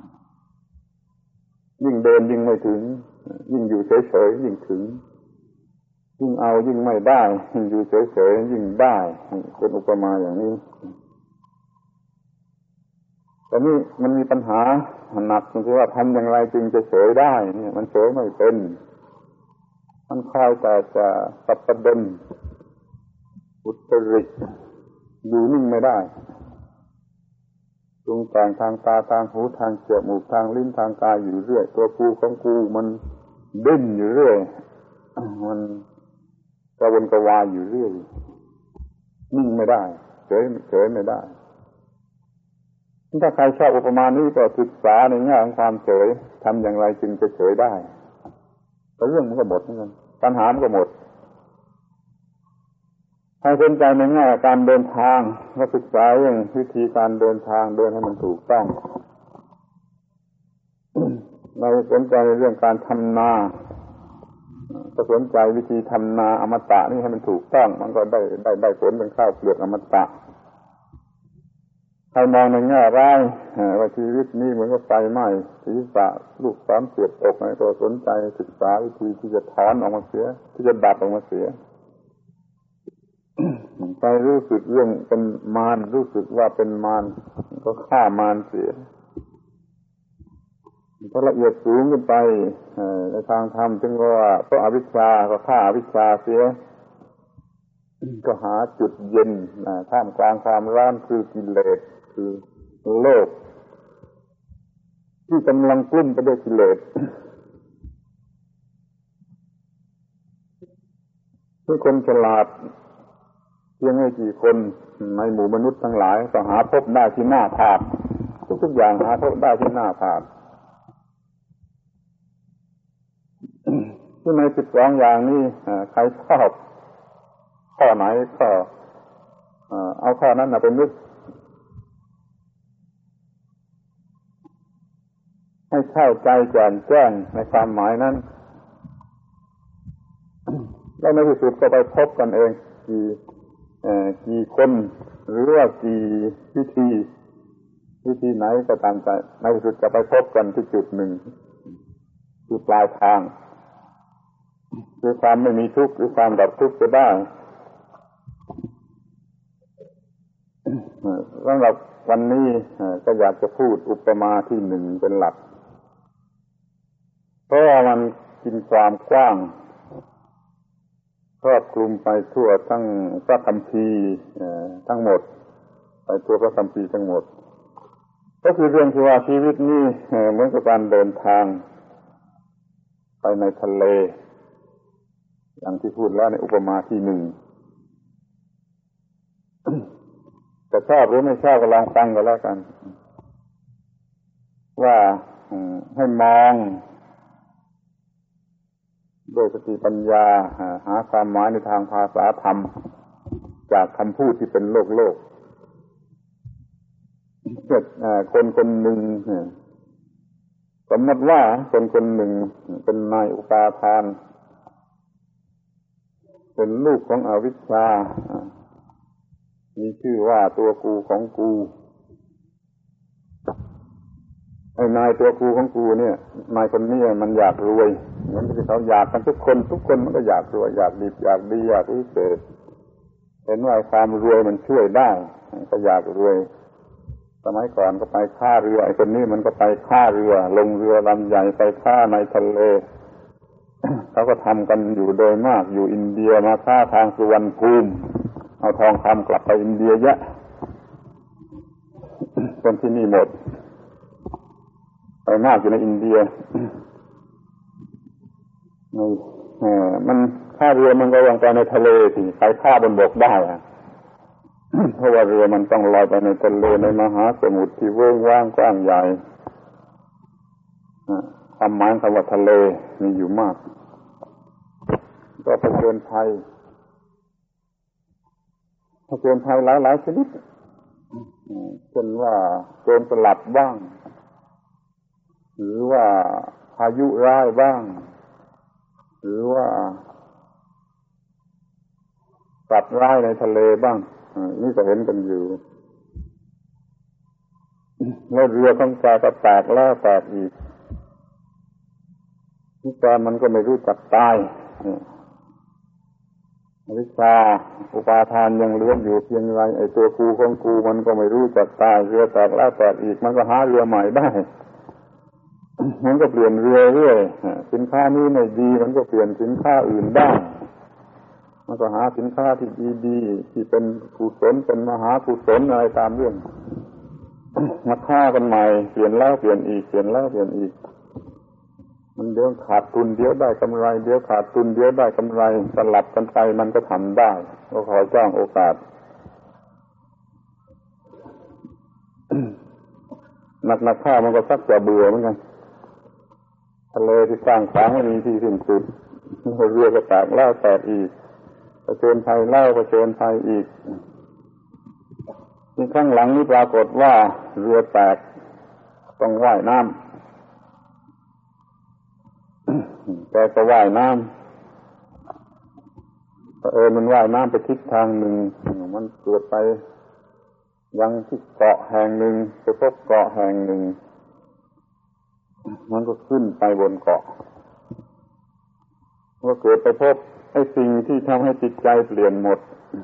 ยิ่งเดินยิ่งไม่ถึงยิ่งอยู่เฉยๆยิ่งถึงยิ่งเอายิ่งไม่ได้ยิ่งอยู่เฉยๆยิ่งได้เป็นอุปมาอย่างนี้แต่นี่มันมีปัญหาหนักตรงที่ว่าทำอย่างไรจึงจะเฉยได้เนี่ยมันเฉยไม่เป็นมันคอยแต่จะสับประเด็นอุตริอยู่นิ่งไม่ได้ปรุงแต่งทางตาทางหูทางจมูกทางลิ้นทางกายอยู่เรื่อยตัวกูของกูมันดิ้นอยู่เรื่อยมันกระวนกระวายอยู่เรื่อยนิ่งไม่ได้เฉยเฉยไม่ได้ถ้าใครชอบอุปมานี้ก็ศึกษาในแง่ของความเฉยทำอย่างไรจึงจะเฉยได้แต่เรื่องมันก็หมดเหมือนกันปัญหามันก็หมดให้สนใจในแง่การเดินทางและศึกษาเรื่องวิธีการเดินทางเดินให้มันถูกต้องเราสนใจในเรื่องการทำนาก็สนใจวิธีทำนาอมตะนี่ให้มันถูกต้องมันก็ได้ได้ได้ผลเป็นข้าวเปลือกอมตะใครมองในแง่ร้ายว่าชีวิตนี้เหมือนกับไฟไหม้ศีรษะลูกศรเสียบอกอะไรก็สนใจศึกษาวิธีที่จะถอนออกมาเสียที่จะดับออกมาเสียไปรู้สึกเรื่องเป็นมารรู้สึกว่าเป็นมารก็ฆ่ามารเสียพอละเอียดสูงขึ้นไปในทางธรรมจึงว่าเพราะอวิชชาก็ฆ่าอวิชชาเสียก็หาจุดเย็นท่ามกลางความร้อนคือกิเลสคือโลกที่กำลังกลุ้มไปด้วยกิเลสคือคนฉลาดเพียงไม่กี่คนในหมู่มนุษย์ทั้งหลายก็หาพบได้ที่หน้าผากทุกๆอย่างหาพบได้ที่หน้าผากที่ในสิบสองอย่างนี้ใครชอบข้อไหนก็เอาข้อนั้นมาเป็นนึกให้เข้าใจแจ่มแจ้งในความหมายนั้นแล้วในที่สุดก็ไปพบกันเองกี่กี่คนหรือว่ากี่วิธีวิธีไหนก็ตามใจในที่สุดจะไปพบกันที่จุดหนึ่งคือปลายทางคือความไม่มีทุกข์หรือความดับทุกข์จะได้สำหรับวันนี้ก็อยากจะพูดอุปมาที่หนึ่งเป็นหลักเพราะว่ามันกินความกว้างครอบคลุมไปทั่วทั้งพระคัมภีร์ทั้งหมดไปทั่วพระคัมภีร์ทั้งหมดก็คือเรื่องที่ว่าชีวิตนี้เหมือนกับการเดินทางไปในทะเลอย่างที่พูดแล้วในอุปมาที่หนึ่งจะชอบหรือไม่ชอบก็ลองฟังกันแล้วกันว่าให้มองด้วยสติปัญญาหาความหมายในทางภาษาธรรมจากคำพูดที่เป็นโลกโลกเกิดคนคนหนึ่งสมมติว่าคนคนหนึ่งเป็นนายอุปาทานเป็นลูกของอวิชชามีชื่อว่าตัวกูของกูไอ้นายตัวกูของกูเนี่ยนายคนนี้มันอยากรวยเหมือนที่เขาอยากกันทุกคนทุกคนมันก็อยากรวยอยากดีอยากดีอยากวิเศษเห็นว่าความรวยมันช่วยได้ก็อยากรวยสมัยก่อนก็ไปฆ่าเรือไอ้คนนี้มันก็ไปฆ่าเรือลงเรือลำใหญ่ไปฆ่าในทะเล เขาก็ทำกันอยู่โดยมากอยู่อินเดียมาฆ่าทางสุวรรณภูมิเอาทองคำกลับไปอินเดียเยอะคนที่นี่หมดไปมากอยู่ในอินเดียไม่มันฆ่าเรือมันก็ยังไปในทะเลสิใครฆ่าบนบกได้อะ เพราะว่าเรือมันต้องลอยไปในทะเลในมหาสมุทรที่เวิ้งว้างกว้างใหญ่ความหมายคำว่าทะเลมีอยู่มากก็เผชิญภัยเผชิญภัยหลายๆชนิดเช่นว่าโจรสลัดบ้างหรือว่าพายุร้ายบ้างหรือว่าสัตว์ร้ายในทะเลบ้างนี่ก็เห็นกันอยู่แล้วเรือของแกก็แตกแล้วแตกอีกนี่แกมันก็ไม่รู้จักตายอวิชชาอุปาทานยังเหลืออยู่เพียงไรไอ้ตัวกูของกูมันก็ไม่รู้จักตายเรือแตกแล้วแตกอีกมันก็หาเรือใหม่ได้มันก็เปลี่ยนเรือเรื่อยสินค้านี้ไม่ดีมันก็เปลี่ยนสินค้าอื่นได้มันก็หาสินค้าที่ดีๆที่เป็นกุศลเป็นมหากุศลอะไรตามเรื่องมาฆ่ากันใหม่เปลี่ยนแล้วเปลี่ยนอีกเปลี่ยนแล้วเปลี่ยนอีกมันเดี๋ยวขาดทุนเดี๋ยวได้กำไรเดี๋ยวขาดทุนเดี๋ยวได้กำไรสลับกันไปมันก็ทำได้ก็ขอจ้างโอกาส หนักๆข้ามันก็สักจะเบื่อเหมือนกันทะเลที่สร้างขวางไม่มีที่สิ้นสุดเรือก็แตกแล้วแตกอีกเผชิญภัยเล่าเผชิญภัยอีกนี่ข้างหลังนี่ปรากฏว่าเรือแตกต้องว่ายน้ำแต่ก็ว่ายน้ำเออมันว่ายน้ำไปทิศทางหนึ่งมันเกิดไปยังที่เกาะแห่งหนึ่งไปพบเกาะแห่งหนึ่งมันก็ขึ้นไปบนเกาะก็เกิดไปพบไอ้สิ่งที่ทำให้จิตใจเปลี่ยนหมด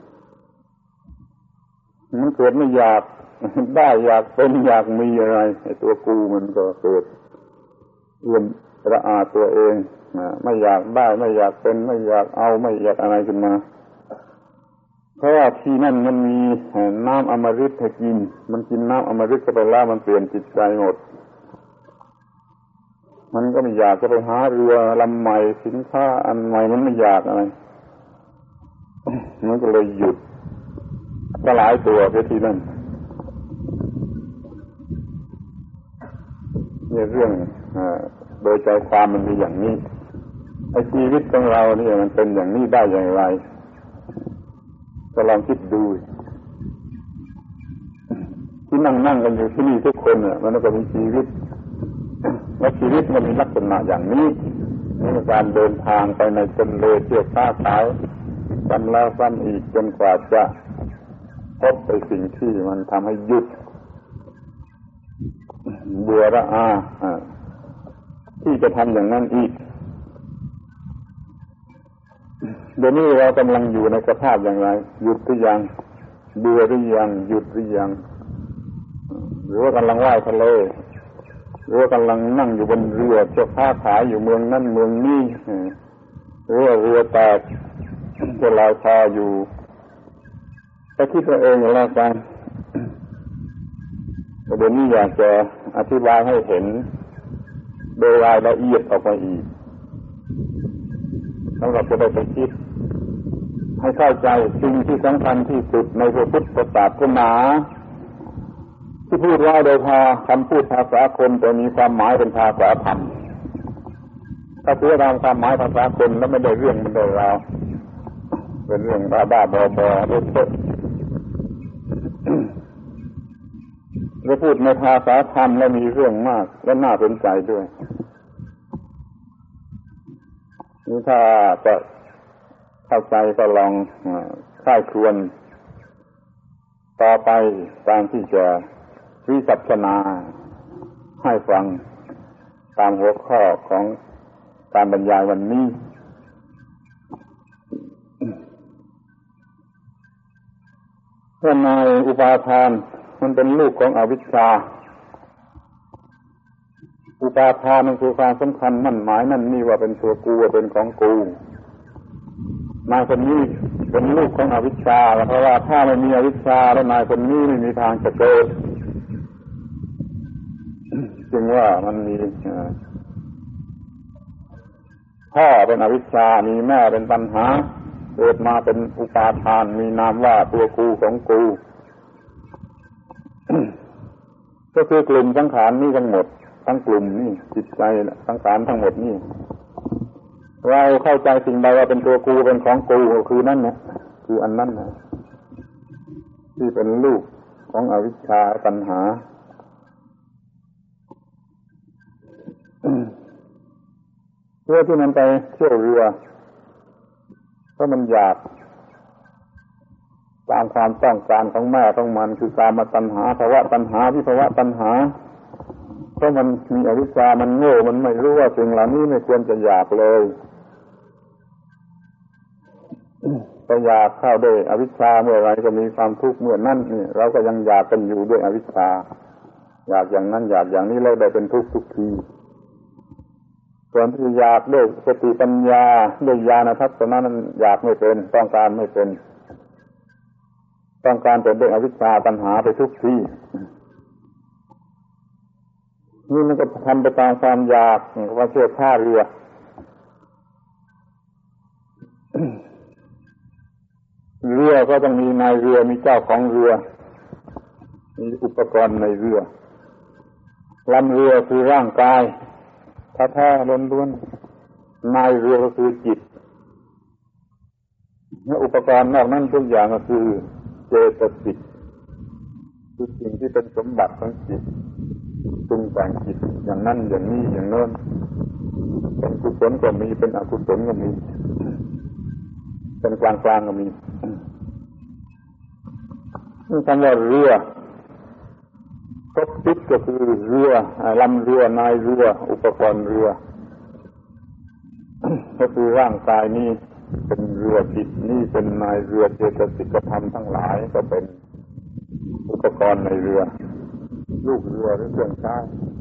มันเกิดไม่อยากได้อยากเป็นอยากมีอะไรไอ้ตัวกูมันก็เกิดเอื่อมระอาตัวเองไม่อยากได้ไม่อยากเป็นไม่อยากเอาไม่อยากอะไรขึ้นมาเพราะว่าที่นั่นมันมีน้ำอมฤตให้กินมันกินน้ำอมฤตเข้าไปแล้วมันเปลี่ยนจิตใจหมดมันก็ไม่อยากจะไปหาเรือลำใหม่สินค้าอันใหม่มันไม่อยากอะไรมันก็เลยหยุดสลายตัวไปที่นั่นเนี่ยเรื่องโดยใจความมันมีอย่างนี้ไอ้ชีวิตของเราเนี่ยมันเป็นอย่างนี้ได้อย่างไรก็ลองคิดดูที่นั่งนั่งกันอยู่ที่นี่ทุกคนเนี่ยมันก็มีชีวิตและชีวิตมันมีลักษณะอย่างนี้ในการเดินทางไปในทะเลเที่ยวค้าขายซ้ำแล้วซ้ำอีกจนกว่าจะพบไอ้สิ่งที่มันทำให้หยุดเบื่อระอาที่จะทำอย่างนั้นอีกเดี๋ยวนี้เรากำลังอยู่ในสภาพอย่างไรหยุดหรือยังเบื่อหรือยังหยุดหรือยังหรือว่ากำลังว่ายทะเลหรือว่ากำลังนั่งอยู่บนเรือเที่ยวค้าขายอยู่เมืองนั่นเมืองนี้หรือว่าเรือแตกจะลอยคออยู่แต่คิดตัวเองแล้วกันประเด็นนี้อยากจะอธิบายให้เห็นโดยรายละเอียดออกไปอีกสำหรับจะได้ไปคิดให้เข้าใจสิ่งที่สำคัญที่สุดในพระพุทธศาสนาที่พูดว่าโดยพาคำพูดภาษาคนแต่มีความหมายเป็นภาษาธรรมถ้าเพื่อตามความหมายภาษาคนแล้วไม่ได้เรื่องมันได้ราวเป็นเรื่องบ้าบ้าบอๆเรื่อยๆแล้วพูดในภาษาธรรมแล้วมีเรื่องมากและน่าสนใจด้วยนี่ถ้าจะเข้าใจก็ลองใคร่ครวญต่อไปตามที่จะวิสัชนาให้ฟังตามหัวข้อของการบรรยายวันนี้เพราะนายอุปาทานมันเป็นลูกของอวิชชาอุปาทานมันคือความสำคัญมั่นหมายนั่นนี่ว่าเป็นตัวกูว่าเป็นของกูนายคนนี้เป็นลูกของอวิชชาเพราะว่าถ้าไม่มีอวิชชาแล้วนายคนนี้ไม่มีทางจะเกิดจึงว่ามันมีพ่อเป็นอวิชชามีแม่เป็นตัณหาเกิดมาเป็นอุปาทานมีนามว่าตัวกูของกู ก็คือกลุ่มสังขารนี้ทั้งหมดทั้งกลุ่มนี่จิตใจสังขารทั้งหมดนี่เราเข้าใจสิ่งใดว่าเป็นตัวกูเป็นของกูคือนั่นนะคืออันนั้นนะที่เป็นลูกของอวิชชาตัณหาเพื่อที่มันไปเที่ยวเรือเพราะมันอยากตามความต้องการของแม่ของมันคือกามตัณหาภวตัณหาวิภวตัณหาเพราะมันมีอวิชชามันโง่มันไม่รู้ว่าสิ่งเหล่านี้ไม่ควรจะอยากเลยไปอยากเข้าด้วยอวิชชาเมื่อไรก็มีความทุกข์เมื่อนั้นนี่เราก็ยังอยากกันอยู่ด้วยอวิชชาอยากอย่างนั้นอยากอย่างนี้แล้วได้เป็นทุกข์ทุกทีส่วนที่อยากด้วยสติปัญญาด้วยญาณทัศนะนั้นอยากไม่เป็นต้องการไม่เป็นต้องการแต่ด้วยอวิชชาตัณหาไปทุกทีนี่มันก็ทำไปตามความอยากว่าเชื่อท่าเรือเรือก็ต้องมีนายเรือมีเจ้าของเรือมีอุปกรณ์ในเรือลำเรือคือร่างกายแท้ๆล้วนๆนายเรือก็คือจิตและอุปกรณ์นอกนั้นทุกอย่างก็คือเจตสิกคือสิ่งที่เป็นสมบัติของจิตปรุงแต่งจิตอย่างนั้นอย่างนี้อย่างโน้นเป็นกุศลก็มีเป็นอกุศลก็มีเป็นกลางๆก็มีนี่คำว่าเรือครบทิศก็คือเรือลำเรือนายเรืออุปกรณ์เรือก็คือร่างกายนี้เป็นเรือจิตนี่เป็นนายเรือเจตสิกธรรมทั้งหลายก็เป็นอุปกรณ์ในเรือลูกเรือหรือเครื่องใช้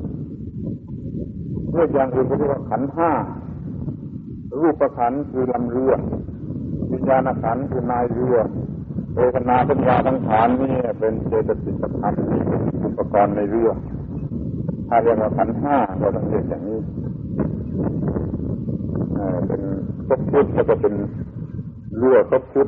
เรื่องอย่างอื่นก็เรียกว่าขันธ์ห้ารูปขันธ์คือลำเรือวิญญาณขันธ์คือนายเรือเวทนาสัญญาสังขารนี่เป็นเจตสิกธรรมนี่เป็นอุปกรณ์ในเรือถ้าเรียกว่าขันธ์ห้าเราต้องเรียกอย่างนี้เป็นครบชุดแล้วก็เป็นเรือครบชุด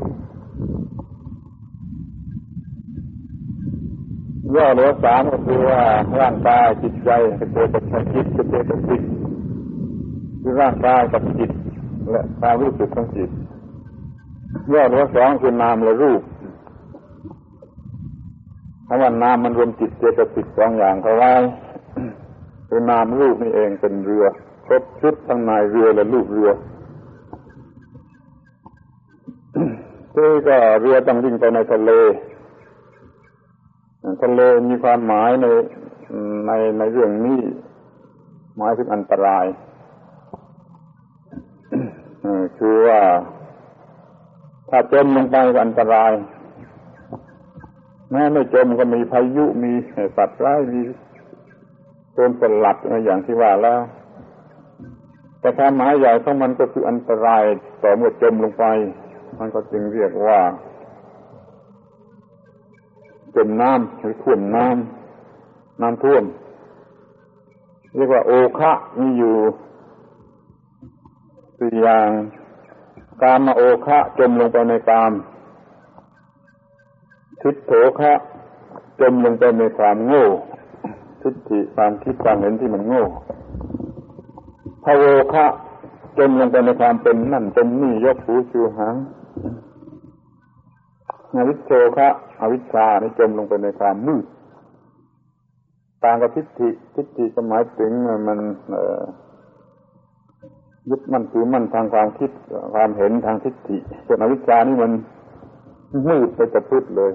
ย่อเหลือสามก็คือว่าร่างกายจิตใจเป็นเจตสิกจิตเป็นเจตสิกคือร่างกายกับจิตและความรู้สึกของจิตย่อเหลือสองคือนามและรูปคำว่านามมันรวมจิตเจตสิกสองอย่างเข้าไว้คือนามรูปนี่เองเป็นเรือครบชุดทั้งนายเรือและลูกเรือที่ก็เรือต้องวิ่งไปในทะเลทะเลมีความหมายในในในเรื่องนี้หมายถึงอันตรายคือว่าถ้าจมลงไปก็อันตรายแม้ไม่จมก็มีพายุมีสัตว์ร้ายมีโจรสลัดอย่างที่ว่าแล้วแต่ความหมายใหญ่ของมันก็คืออันตรายต่อเมื่อจมลงไปมันก็จึงเรียกว่าจมน้ำหรือท่วมน้ำน้ำท่วมเรียกว่าโอคะมีอยู่สี่อย่างกามโอคะจมลงไปในกามทิฏโถคะจมลงไปในความโง่ทิฏฐิความคิดความเห็นที่มันโง่ภโวคะจมลงไปในความเป็นนั่นเป็นนี่ยกหูชูหางอวิชโชคะอวิชชานี่จมลงไปในความมืดต่างกับทิฏฐิทิฏฐิก็หมายถึงมันยึดมั่นถือมั่นทางความคิดความเห็นทางทิฏฐิส่วนอวิชชานี่มันมืดไปจะพึดเลย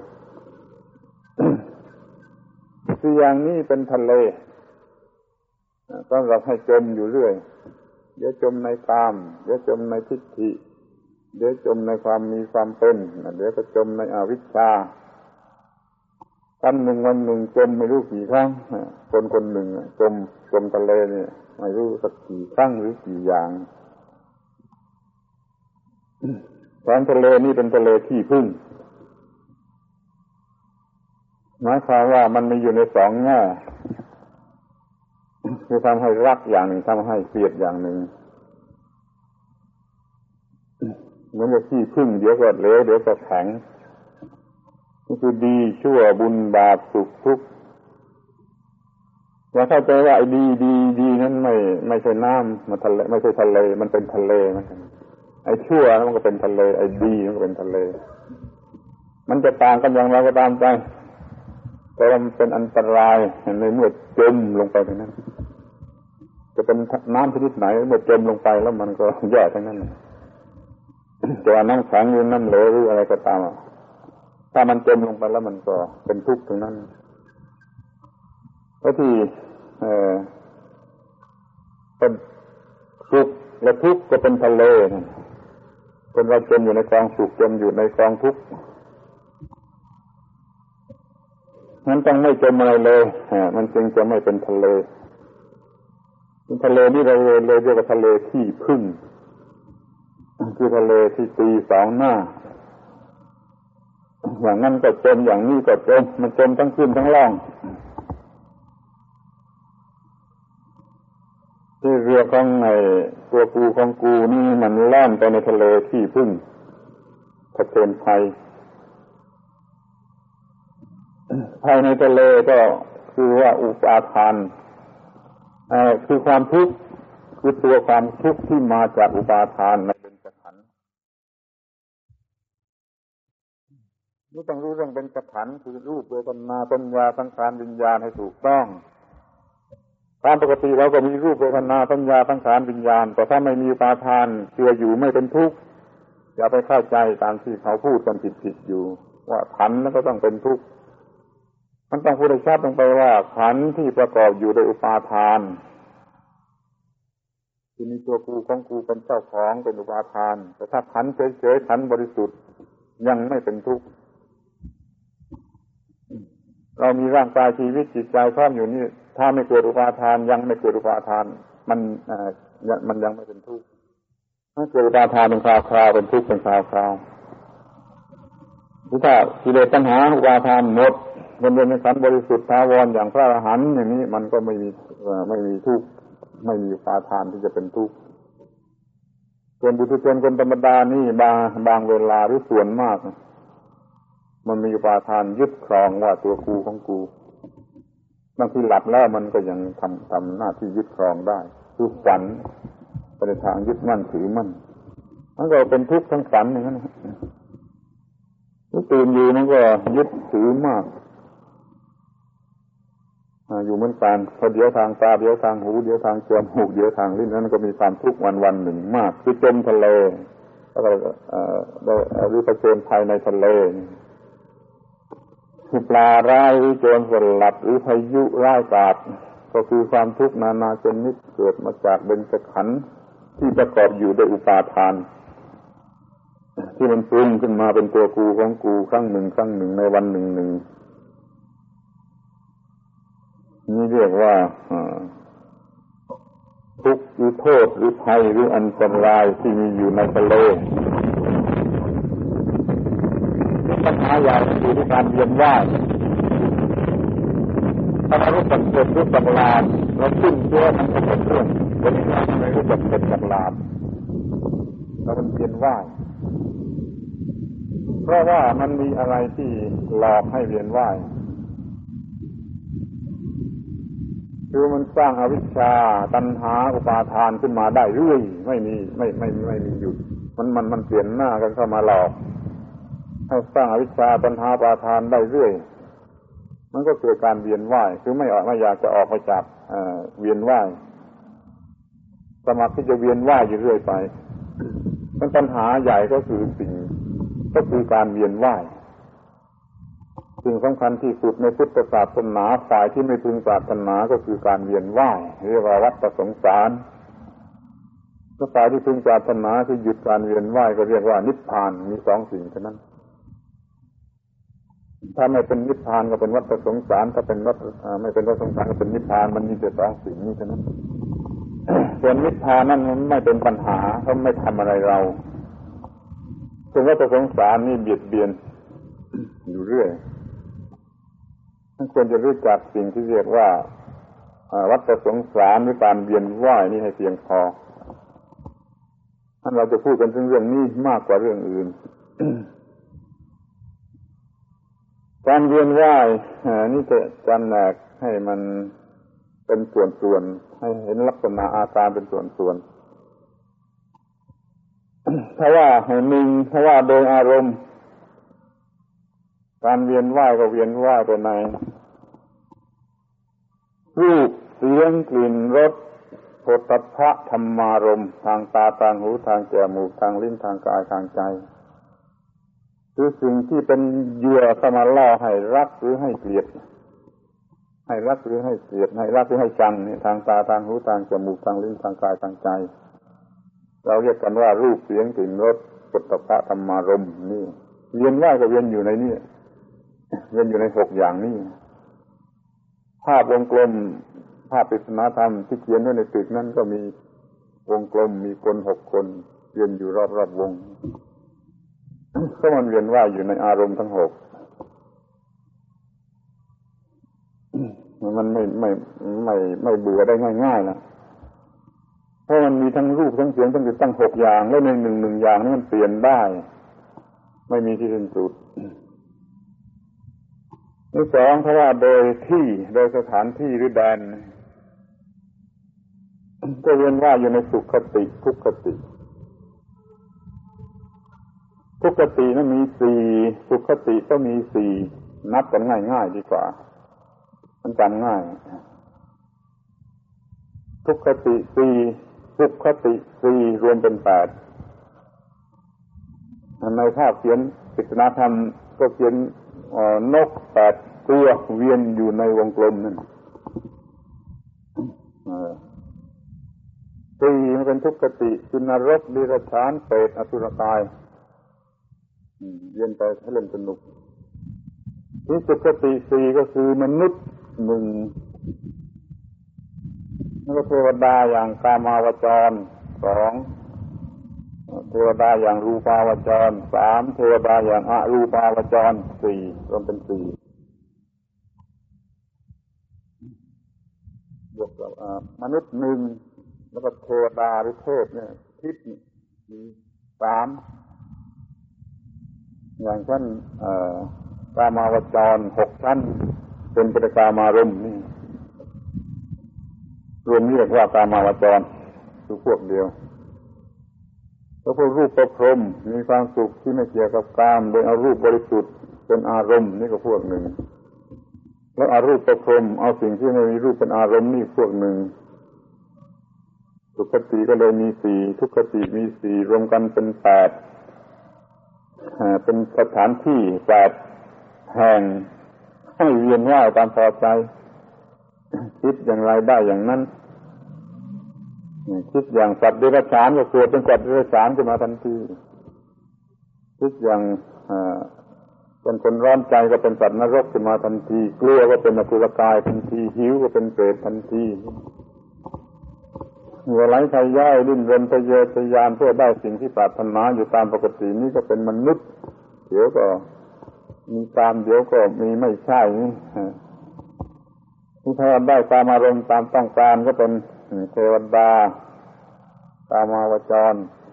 คืออย่างนี้เป็นทะเลสำหรับให้จมอยู่เรื่อยเดี๋ยวจมในกามเดี๋ยวจมในทิฏฐิเดี๋ยวจมในความมีความเป็นเดี๋ยวก็จมในอวิชชาวันหนึ่งวันหนึ่งจมไม่รู้กี่ครั้งคนคนหนึ่งจมจมทะเลนี่ไม่รู้สักกี่ครั้งหรือกี่อย่างท้องทะเลนี่เป็นทะเลที่พึ่งหมายความว่ามันมีอยู่ในสองแง่คือทำให้รักอย่างหนึ่งทำให้เกลียดอย่างหนึ่งเหมือนกับที่พึ่งเดี๋ยวก็เหลวเดี๋ยวก็แข็งนี่คือดีชั่วบุญบาปสุขทุกข์อย่าเข้าใจว่าไอ้ดีดีดีนั้นไม่ไม่ใช่น้ำมันทะเลไม่ใช่ทะเลมันเป็นทะเลเหมือนกันไอ้ชั่วมันก็เป็นทะเลไอ้ดีมันก็เป็นทะเลมันจะต่างกันอย่างไรก็ตามใจแต่มันเป็นอันตรายในเมื่อจมลงไปตรงนั้นจะเป็นน้ำชนิดไหนเมื่อจมลงไปแล้วมันก็แย่ทั้งนั้นจะว่าน้ำแข็งหรือน้ำเหลวหรืออะไรก็ตามถ้ามันจมลงไปแล้วมันก็เป็นทุกข์ทั้งนั้นเพราะที่เอ่อเป็นสุขและทุกข์ก็เป็นทะเลคนเราจมอยู่ในกองสุขจมอยู่ในกองทุกข์นั้นต้องไม่จมอะไรเลยมันจึงจะไม่เป็นทะเลทะเลนี่เราเลยเรียกว่าทะเลที่พึ่งคือทะเลที่ตีสองหน้าอย่างนั้นก็จมอย่างนี้ก็จมมันจมทั้งขึ้นทั้งล่องที่เรือของไอ้ตัวกูของกูนี่มันแล่นไปในทะเลที่พึ่งเผชิญภัยภายในทะเลก็คือว่าอุปาทานเอ่อคือความทุกข์คือตัวความทุกข์ที่มาจากอุปาทานในเบญจขันธ์นี่ต้องรู้เรื่องเบญจขันธ์คือรูปเวทนาสัญญาสังขารวิญญาณให้ถูกต้องตามปกติเราก็มีรูปเวทนาสัญญาสังขารวิญญาณแต่ถ้าไม่มีอุปาทานเชื่ออยู่ไม่เป็นทุกข์อย่าไปเข้าใจตามที่เขาพูดกันผิดๆอยู่ว่าขันธ์นั้นก็ต้องเป็นทุกข์มันต้องพูดให้ชัดลงไปว่าขันธ์ที่ประกอบอยู่ด้วยอุปาทานที่มีตัวกูของกูเป็นเจ้าของเป็นอุปาทานแต่ถ้าขันธ์เฉยๆขันธ์บริสุทธิ์ยังไม่เป็นทุกข์เรามีร่างกายชีวิตจิตใจพร้อมอยู่นี่ถ้าไม่เกิดอุปาทานยังไม่เกิดอุปาทานมันเอ่อมันยังไม่เป็นทุกข์ถ้าเกิดอุปาทานเป็นคราวๆเป็นทุกข์เป็นคราวๆถ้ากิเลสตัณหาอุปาทานหมดมันเป็นขันธ์บริสุทธิ์ถาวรอย่างพระอรหันต์อย่างนี้มันก็ไม่มีไม่มีทุกข์ไม่มีอุปาทานที่จะเป็นทุกข์ส่วนบุตุชนคนธรรมดานี่บางบางเวลาหรือส่วนมากมันมีอุปาทานยึดครองว่าตัวกูของกูบางทีหลับแล้วมันก็ยังทำทำหน้าที่ยึดครองได้คือฝันไปในทางยึดมั่นถือมั่นมันก็เป็นทุกข์ทั้งฝันอย่างนั้นตื่นอยู่มันก็ยึดถือมากอยู่เหมือนกันพอเดี๋ยวทางตาเดี๋ยวทางหูเดี๋ยวทางจมูกเดี๋ยวทางลิ้นนั้นก็มีความทุกข์วันวันหนึ่งมากคือจมทะเลแล้วก็ได้หรือเผชิญภัยในทะเลคือปลาร้ายหรือโจรสลัดหรือพายุร้ายกาจก็คือความทุกข์นานาชนิดเกิดมาจากเบญจขันธ์ที่ประกอบอยู่ด้วยอุปาทานที่มันปรุงขึ้นมาเป็นตัวกูของกูครั้งหนึ่งครั้งหนึ่งในวันหนึ่งหนึ่งนี่เรียกว่าทุกข์หรือโทษหรือภัยหรืออันตรายที่มีอยู่ในทะเลปัญหาใหญ่อยู่ที่การเวียนว่ายถ้าเรารู้จักเกิดรู้จักลาภเราขึ้นเชื่อมันก็เป็นเรื่องวันนี้เราไม่รู้จักเกิดจักลาภเราเป็นเวียนว่ายเพราะว่ามันมีอะไรที่หลอกให้เวียนว่ายคือมันสร้างอวิชชาตัณหาอุปาทานขึ้นมาได้เรื่อยไม่มีไม่ไม่ไม่มีหยุดมันมันมันเปลี่ยนหน้ากันเข้ามาหลอกให้สร้างอวิชชาตัณหาอุปาทานได้เรื่อยมันก็เกิดการเวียนว่ายคือไม่ออกไม่อยากจะออกไปจากเอ่อเวียนว่ายสมัครที่จะเวียนว่ายอยู่เรื่อยไปมันปัญหาใหญ่ก็คือสิ่งก็คือการเวียนว่ายสิ่งสำคัญที่สุดในพุทธศาสนาฝ่ายที่ไม่พึงปรารถนาก็คือการเวียนว่ายเรียกว่าวัฏสงสารถ้าฝ่ายที่พึงปรารถนาคือหยุดการเวียนว่ายก็เรียกว่านิพพานมีสองสิ่งเท่านั้นถ้าไม่เป็นนิพพานก็เป็นวัฏสงสารถ้าเป็นวัฏไม่เป็นวัฏสงสารก็เป็นนิพพานมันมีแต่สองสิ่งนี้เท่านั้น ส่วนนิพพานนั้นมันไม่เป็นปัญหาเขาไม่ทำอะไรเราส่วนวัฏสงสารนี่เบียดเบียนอยู่เรื่อยท่านควรจะรู้จักสิ่งที่เรียกว่าวัฏสงสารหรือการเวียนว่ายนี่ให้เพียงพอท่านเราจะพูดกันถึงเรื่องนี้มากกว่าเรื่องอื่น การเวียนว่ายนี่จะจำแนกให้มันเป็นส่วนๆให้เห็นลักษณะอาการเป็นส่วนๆ ถ้าว่าให้หนึ่งถ้าว่าโดยอารมณ์การเวียนว่ายก็เวียนว่ายไปในรูปเสียงกลิ่นรสโผฏฐัพพะธรรมารมณ์ทางตาทางหูทางจมูกทางลิ้นทางกายทางใจคือสิ่งที่เป็นเหยื่อเข้ามาล่อให้รักหรือให้เกลียดให้รักหรือให้เกลียดให้รักหรือให้ชังนี่ทางตาทางหูทางจมูกทางลิ้นทางกายทางใจเราเรียกกันว่ารูปเสียงกลิ่นรสโผฏฐัพพะธรรมารมณ์นี่เวียนว่ายก็เวียนอยู่ในนี้เวียนอยู่ในหกอย่างนี้ภาพวงกลมภาพปริศนาธรรมที่เขียนไว้ในตึกนั้นก็มีวงกลมมีคนหกคนเวียนอยู่รอบๆวงก็มันเวียนว่ายอยู่ในอารมณ์ทั้งหกมันไม่ไม่ไม่ไม่เบื่อได้ง่ายๆนะเพราะมันมีทั้งรูปทั้งเสียงทั้งกลิ่นตั้งหกอย่างแล้วในหนึ่งหนึ่งอย่างนี้มันเปลี่ยนได้ไม่มีที่สิ้นสุดที่สองเพราะว่าโดยที่โดยสถานที่หรือแดนก็เวียนว่ายอยู่ในสุขคติทุกขติทุกขตินั้นมีสี่สุขคติก็มีสี่นับกันง่ายๆดีกว่ามันจำง่ายทุกขติสี่สุขคติสี่รวมเป็นแปดในภาพเขียนปริศนาธรรมก็เขียนนกแปดตัวเวียนอยู่ในวงกลมนั่นสี่มันเป็นทุกขติคือนรกเดรัจฉานเปรตอสุรกายเวียนไปให้เล่นสนุกที่สุขติสี่ก็คือมนุษย์หนึ่งแล้วก็เทวดาอย่างกามาวจรสองเทวดาอย่างรูปาวจรสามเทวดาอย่างอรูปาวจรสี่รวมเป็นสี่บวกกับมนุษย์หนึ่งแล้วก็เทวดาหรือเทพเนี่ยทิพย์มีสามอย่างเช่นกามาวจรหกชั้นเป็นปฏิกามารมณ์นี่รวมเรียกว่ากามาวจรคือพวกเดียวแล้วพวกรูปประพรหมมีความสุขที่ไม่เกี่ยวกับกามโดยเอารูปบริสุทธิ์เป็นอารมณ์นี่ก็พวกหนึ่งแล้วอารูปประพรหมเอาสิ่งที่ไม่มีรูปเป็นอารมณ์นี่พวกหนึ่งสุขคติก็เลยมีสี่ทุกขติมีสี่รวมกันเป็นแปดเป็นสถานที่แปดแห่งให้เวียนว่ายตามพอใจคิดอย่างไรได้อย่างนั้นคิดอย่างสัตว์เดรัจฉานก็เกิดเป็นสัตว์เดรัจฉานขึ้นมาทันทีคิดอย่างเป็นคนร้อนใจก็เป็นสัตว์นรกขึ้นมาทันทีกลัวก็เป็นอสุรกายทันทีหิวก็เป็นเปรตทันทีเหงื่อไหลไขย่อยดิ้นรนทะเยอทะยานเพื่อได้สิ่งที่ปรารถนาอยู่ตามปกตินี่ก็เป็นมนุษย์เดี๋ยวก็มีกามเดี๋ยวก็มีไม่ใช่นี่ถ้าได้กามารมณ์ตามต้องการก็เป็นเทวดากามาวจร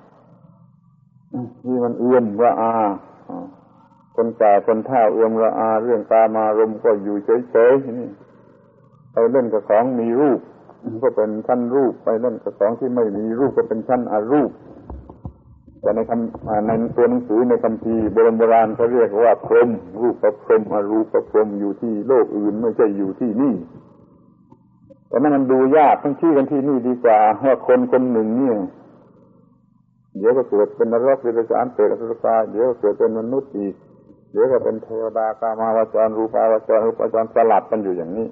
ที่มันเอื้อมระอาคนแก่คนเฒ่าเอื้อมระอาเรื่องกามารมณ์ก็อยู่เฉยๆนี่ไปเล่นกับของมีรูปก็เป็นชั้นรูปไปเล่นกับของที่ไม่มีรูปก็เป็นชั้นอรูปแต่ในคำในตัวหนังสือในคัมภีร์โบราณโบราณเขาเรียกว่าพรหมรูปประพรหมอรูปประพรหมอยู่ที่โลกอื่นไม่ใช่อยู่ที่นี่แต่นั้นมันดูยากต้องชี้กันที่นี่ดีกว่าว่าคนคนหนึ่งเนี่ยเดี๋ยวก็เกิดเป็นนรกเดรัจฉานเปรตอสุรกายเดี๋ยวก็เกิดเป็นมนุษย์อีกเดี๋ยวก็เป็นเทวดากามาวจรรูปาวจรรูปาวจรสลับกันอยู่อย่างนี้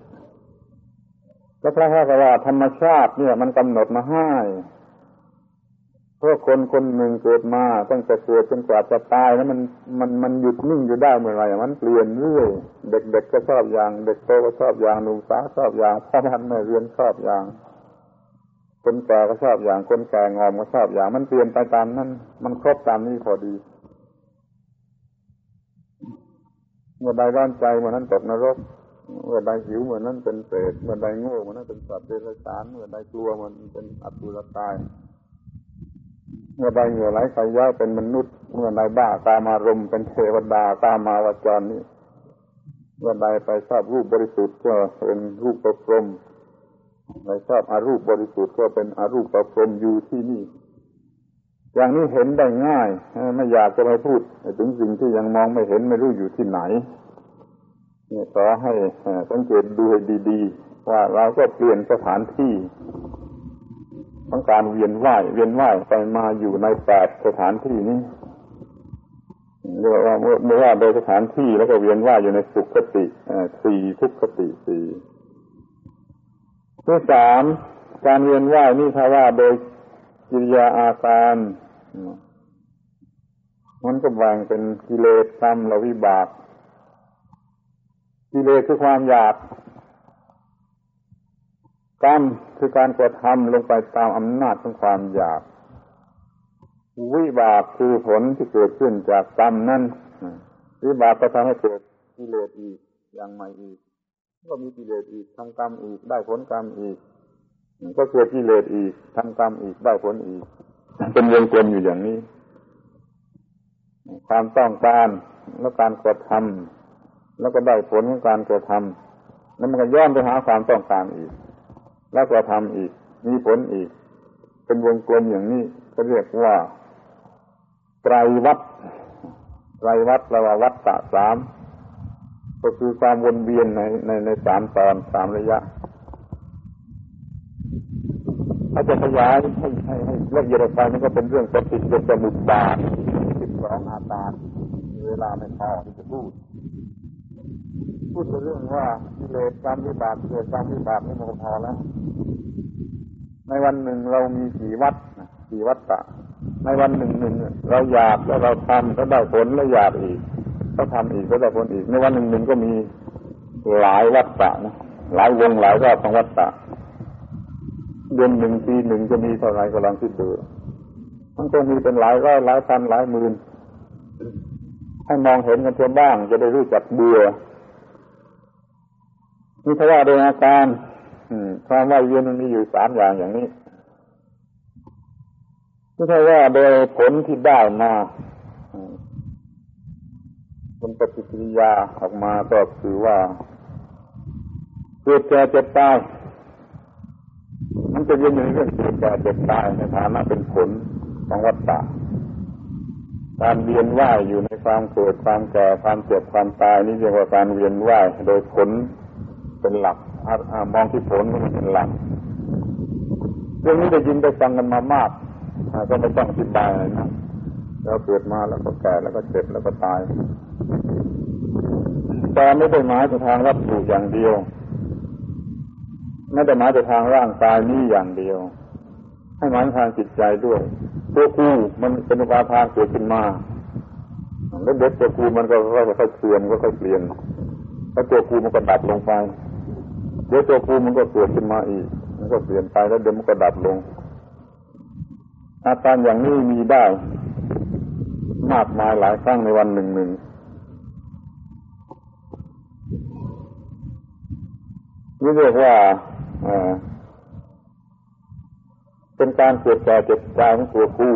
แล้วพระพุทธเจ้าว่าธรรมชาติเนี่ยมันกำหนดมาให้เพราะคนคนหนึ่งเกิดมาตั้งแต่เกิดจนกว่าจะตายแล้วมันมันมันหยุดนิ่งอยู่ได้เมื่อไหร่มันเปลี่ยนเรื่อยเด็กๆก็ชอบอย่างเด็กโตก็ชอบอย่างหนุ่มสาวชอบอย่างพ่อบ้านแม่เรือนชอบอย่างคนแก่ก็ชอบอย่างคนแก่งอมก็ชอบอย่างมันเปลี่ยนไปตามนั้นมันครบตามนี้พอดีเมื่อใดร้อนใจเมื่อนั้นตกนรกเมื่อใดหิวเมื่อนั้นเป็นเปรตเมื่อใดโง่เมื่อนั้นเป็นสัตว์เดรัจฉานเมื่อใดกลัวมันเป็นอสุรกายเมื่อใดเหงื่อไหลไฟย้ายเป็นมนุษย์เมื่อใดบ้ากามารมณ์เป็นเทวดากามาวจรนี้เมื่อใดไปชอบรูปบริสุทธิ์ก็เป็นรูปประพรหมใดชอบอรูปบริสุทธิ์ก็เป็นอรูปประพรหมอยู่ที่นี่อย่างนี้เห็นได้ง่ายไม่อยากจะไปพูดถึงสิ่งที่ยังมองไม่เห็นไม่รู้อยู่ที่ไหนนี่ขอให้สังเกตดูให้ดีๆว่าเราก็เปลี่ยนสถานที่ของการเวียนว่ายเวียนว่ายไปมาอยู่ในแปดสถานที่นี้เรียกว่าเมื่อว่าโดยสถานที่แล้วก็เวียนว่ายอยู่ในสุขติสี่ทุกขติสี่ข้อสามการเวียนว่ายนี่ถ้าว่าโดยกิริยาอาการมันก็แบ่งเป็นกิเลสกรรมและวิบากกิเลสคือความอยากกรรมคือการกระทำลงไปตามอำนาจของความอยากวิบากคือผลที่เกิดขึ้นจากกรรมนั้นวิบากก็ทำให้เกิดกิเลสอีกอย่างใหม่อีกก็มีกิเลสอีกทำกรรมอีกได้ผลกรรมอีกก็เกิดกิเลสอีกทำกรรมอีกได้ผลอีกเป็นวงกลมอยู่อย่างนี้ความต้องการแล้วการกระทำแล้วก็ได้ผลของการกระทำแล้วมันก็ย้อนไปหาความต้องการอีกแล้วกระทำอีกมีผลอีกเป็นวงกลมอย่างนี้ก็เรียกว่าไตรวัฏไตรวัฏแปลว่าวัฏฏะสามก็คือความวนเวียนในในในสามตอนสามระยะถ้าจะขยายให้ให้ให้ละเอียดออกไปมันก็เป็นเรื่องปฏิจจสมุปบาทสิบสองอาการมีเวลาไม่พอที่จะพูดพูดเรื่องว่ากิเลสกรรมวิบากเกิดกรรมวิบากนี่มันก็พอแล้วในวันหนึ่งเรามีกี่วัฏกี่วัฏฏะในวันหนึ่งหนึ่งเราอยากแล้วเราทำก็ได้ผลแล้วอยากอีกก็ทำอีกก็ได้ผลอีกในวันหนึ่งหนึ่งก็มีหลายวัฏฏะนะหลายวงหลายรอบของวัฏฏะเดือนหนึ่งปีหนึ่งจะมีเท่าไหร่ก็ลองคิดดูมันต้องมีเป็นหลายร้อยหลายพันหลายหมื่นให้มองเห็นกันเพียงบ้างจะได้รู้จักเบื่อนี่ถ้าว่าโดยอาการความว่ายเวียนมันมีอยู่สามอย่างอย่างนี้นี่ถ้าว่าโดยผลที่ได้มาเป็นปฏิกิริยาออกมาก็คือว่าเกิดแก่เจ็บตายมันจะเวียนอยู่ในเรื่องเกิดแก่เจ็บตายในฐานะเป็นผลของวัฏฏะการเวียนว่ายอยู่ในความเกิดความแก่ความเจ็บความตายนี่เรียกว่าการเวียนว่ายโดยผลเป็นหลักมองที่ผลมันเป็นหลักเรื่องนี้ได้ยินได้ฟังกันมามากก็ไม่ต้องอธิบายอะไรนะเราเกิดมาแล้วก็แก่แล้วก็เจ็บแล้วก็ตายแต่ไม่ได้หมายถึงทางวัตถุอย่างเดียวไม่ได้หมายถึงทางร่างกายนี้อย่างเดียวให้หมายทางจิตใจด้วยตัวกูมันเป็นอุปาทานเกิดขึ้นมาแล้วเด็กตัวกูมันก็ค่อยๆเสื่อมก็ค่อยเปลี่ยนแล้วตัวกูมันก็ดับลงไปเดี๋ยวตัวกูมันก็เกิดขึ้นมาอีกมันก็เปลี่ยนไปแล้วเดี๋ยวมันก็ดับลงอาการอย่างนี้มีได้มากมายหลายครั้งในวันหนึ่งหนึ่งนี่เรียกว่าเป็นการเกิดแก่เจ็บตายของตัวกู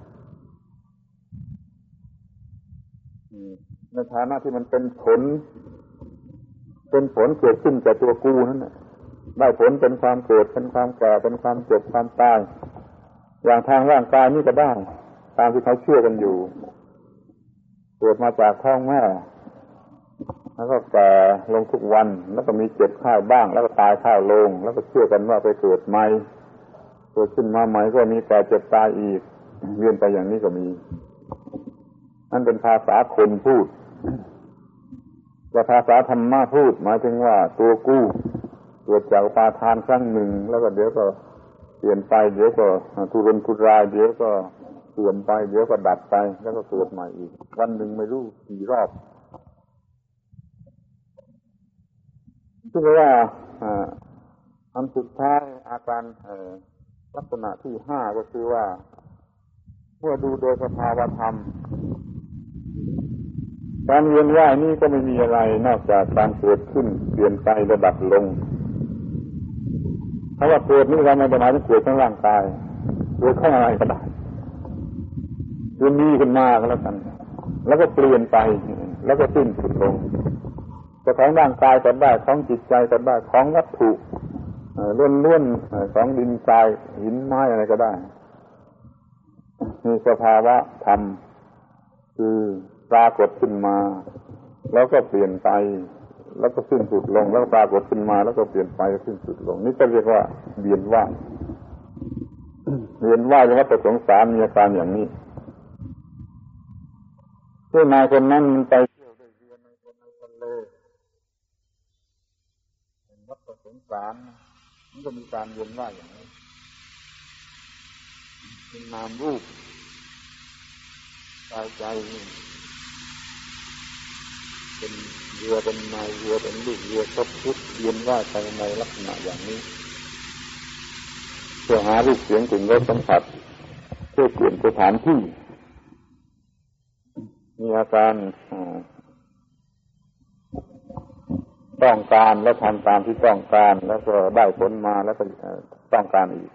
ในฐานะที่มันเป็นผลเป็นผลเกิดขึ้นจากตัวกูนั่นแหละได้ผลเป็นความเกิดเป็นความแก่เป็นความเจ็บความตายอย่างทางร่างกายนี่ก็ได้ตามที่เขาเชื่อกันอยู่เกิดมาจากท้องแม่แล้วก็แก่ลงทุกวันแล้วก็มีเจ็บไข้บ้างแล้วก็ตายข้าวลงแล้วก็เชื่อกันว่าไปเกิดใหม่เกิดขึ้นมาใหม่ก็มีแก่เจ็บตายอีกเวียนไปอย่างนี้ก็มีนั่นเป็นภาษาคนพูดแต่ภาษาธรรมะพูดหมายถึงว่าตัวกู้เกิดจากอุปาทานครั้งหนึ่งแล้วก็เดี๋ยวก็ปลี่ยนไปเดี๋ยวก็ทุรนทุรายเดี๋ยวก็เสื่อมไปเดี๋ยวก็ดับไปแล้วก็เกิดใหม่อีกวันหนึ่งไม่รู้กี่รอบที่เรียกว่าอันสุดท้ายอาการลักษณะที่ห้าก็คือว่าเมื่อดูโดยสภาวธรรมการเวียนว่ายนี่ก็ไม่มีอะไรนอกจากการเกิดขึ้นเปลี่ยนไปและดับลงเพราะว่าเกิดนี่เราไม่ได้หมายถึงเกิดข้างร่างกายเกิดข้างอะไรก็ได้เกิดมีขึ้นมาก็แล้วกันแล้วก็เปลี่ยนไปแล้วก็สิ้นสุดลงแต่ของร่างกายก็ได้ของจิตใจก็ได้ของวัตถุล้วนๆของดินทรายหินไม้อะไรก็ได้มีสภาวะธรรมคือปรากฏขึ้นมาแล้วก็เปลี่ยนไปแล้วก็สิ้นสุดลงแล้วปรากฏขึ้นมาแล้วก็เปลี่ยนไปแล้วสิ้นสุดลงนี่จะเรียกว่าเวียนว่ายเวียนว่ายในวัฏสงสารมีอาการอย่างนี้เจ้านายคนนั้นมันไปเที่ยวด้วยเรือในทะเลวัฏสงสารมันก็มีการเวียนว่ายอย่างนี้เป็นนามรูปกายใจเป็นเรือเป็นนายเรือเป็นลูกเรือครบทุกเวียนว่ายไปในลักษณะอย่างนี้เพื่อหารูปเสียงกลิ่นรสสัมผัสเพื่อเปลี่ยนสถานที่มีอาการต้องการและทำตามที่ต้องการแล้วก็ได้ผลมาแล้วก็ต้องการอีก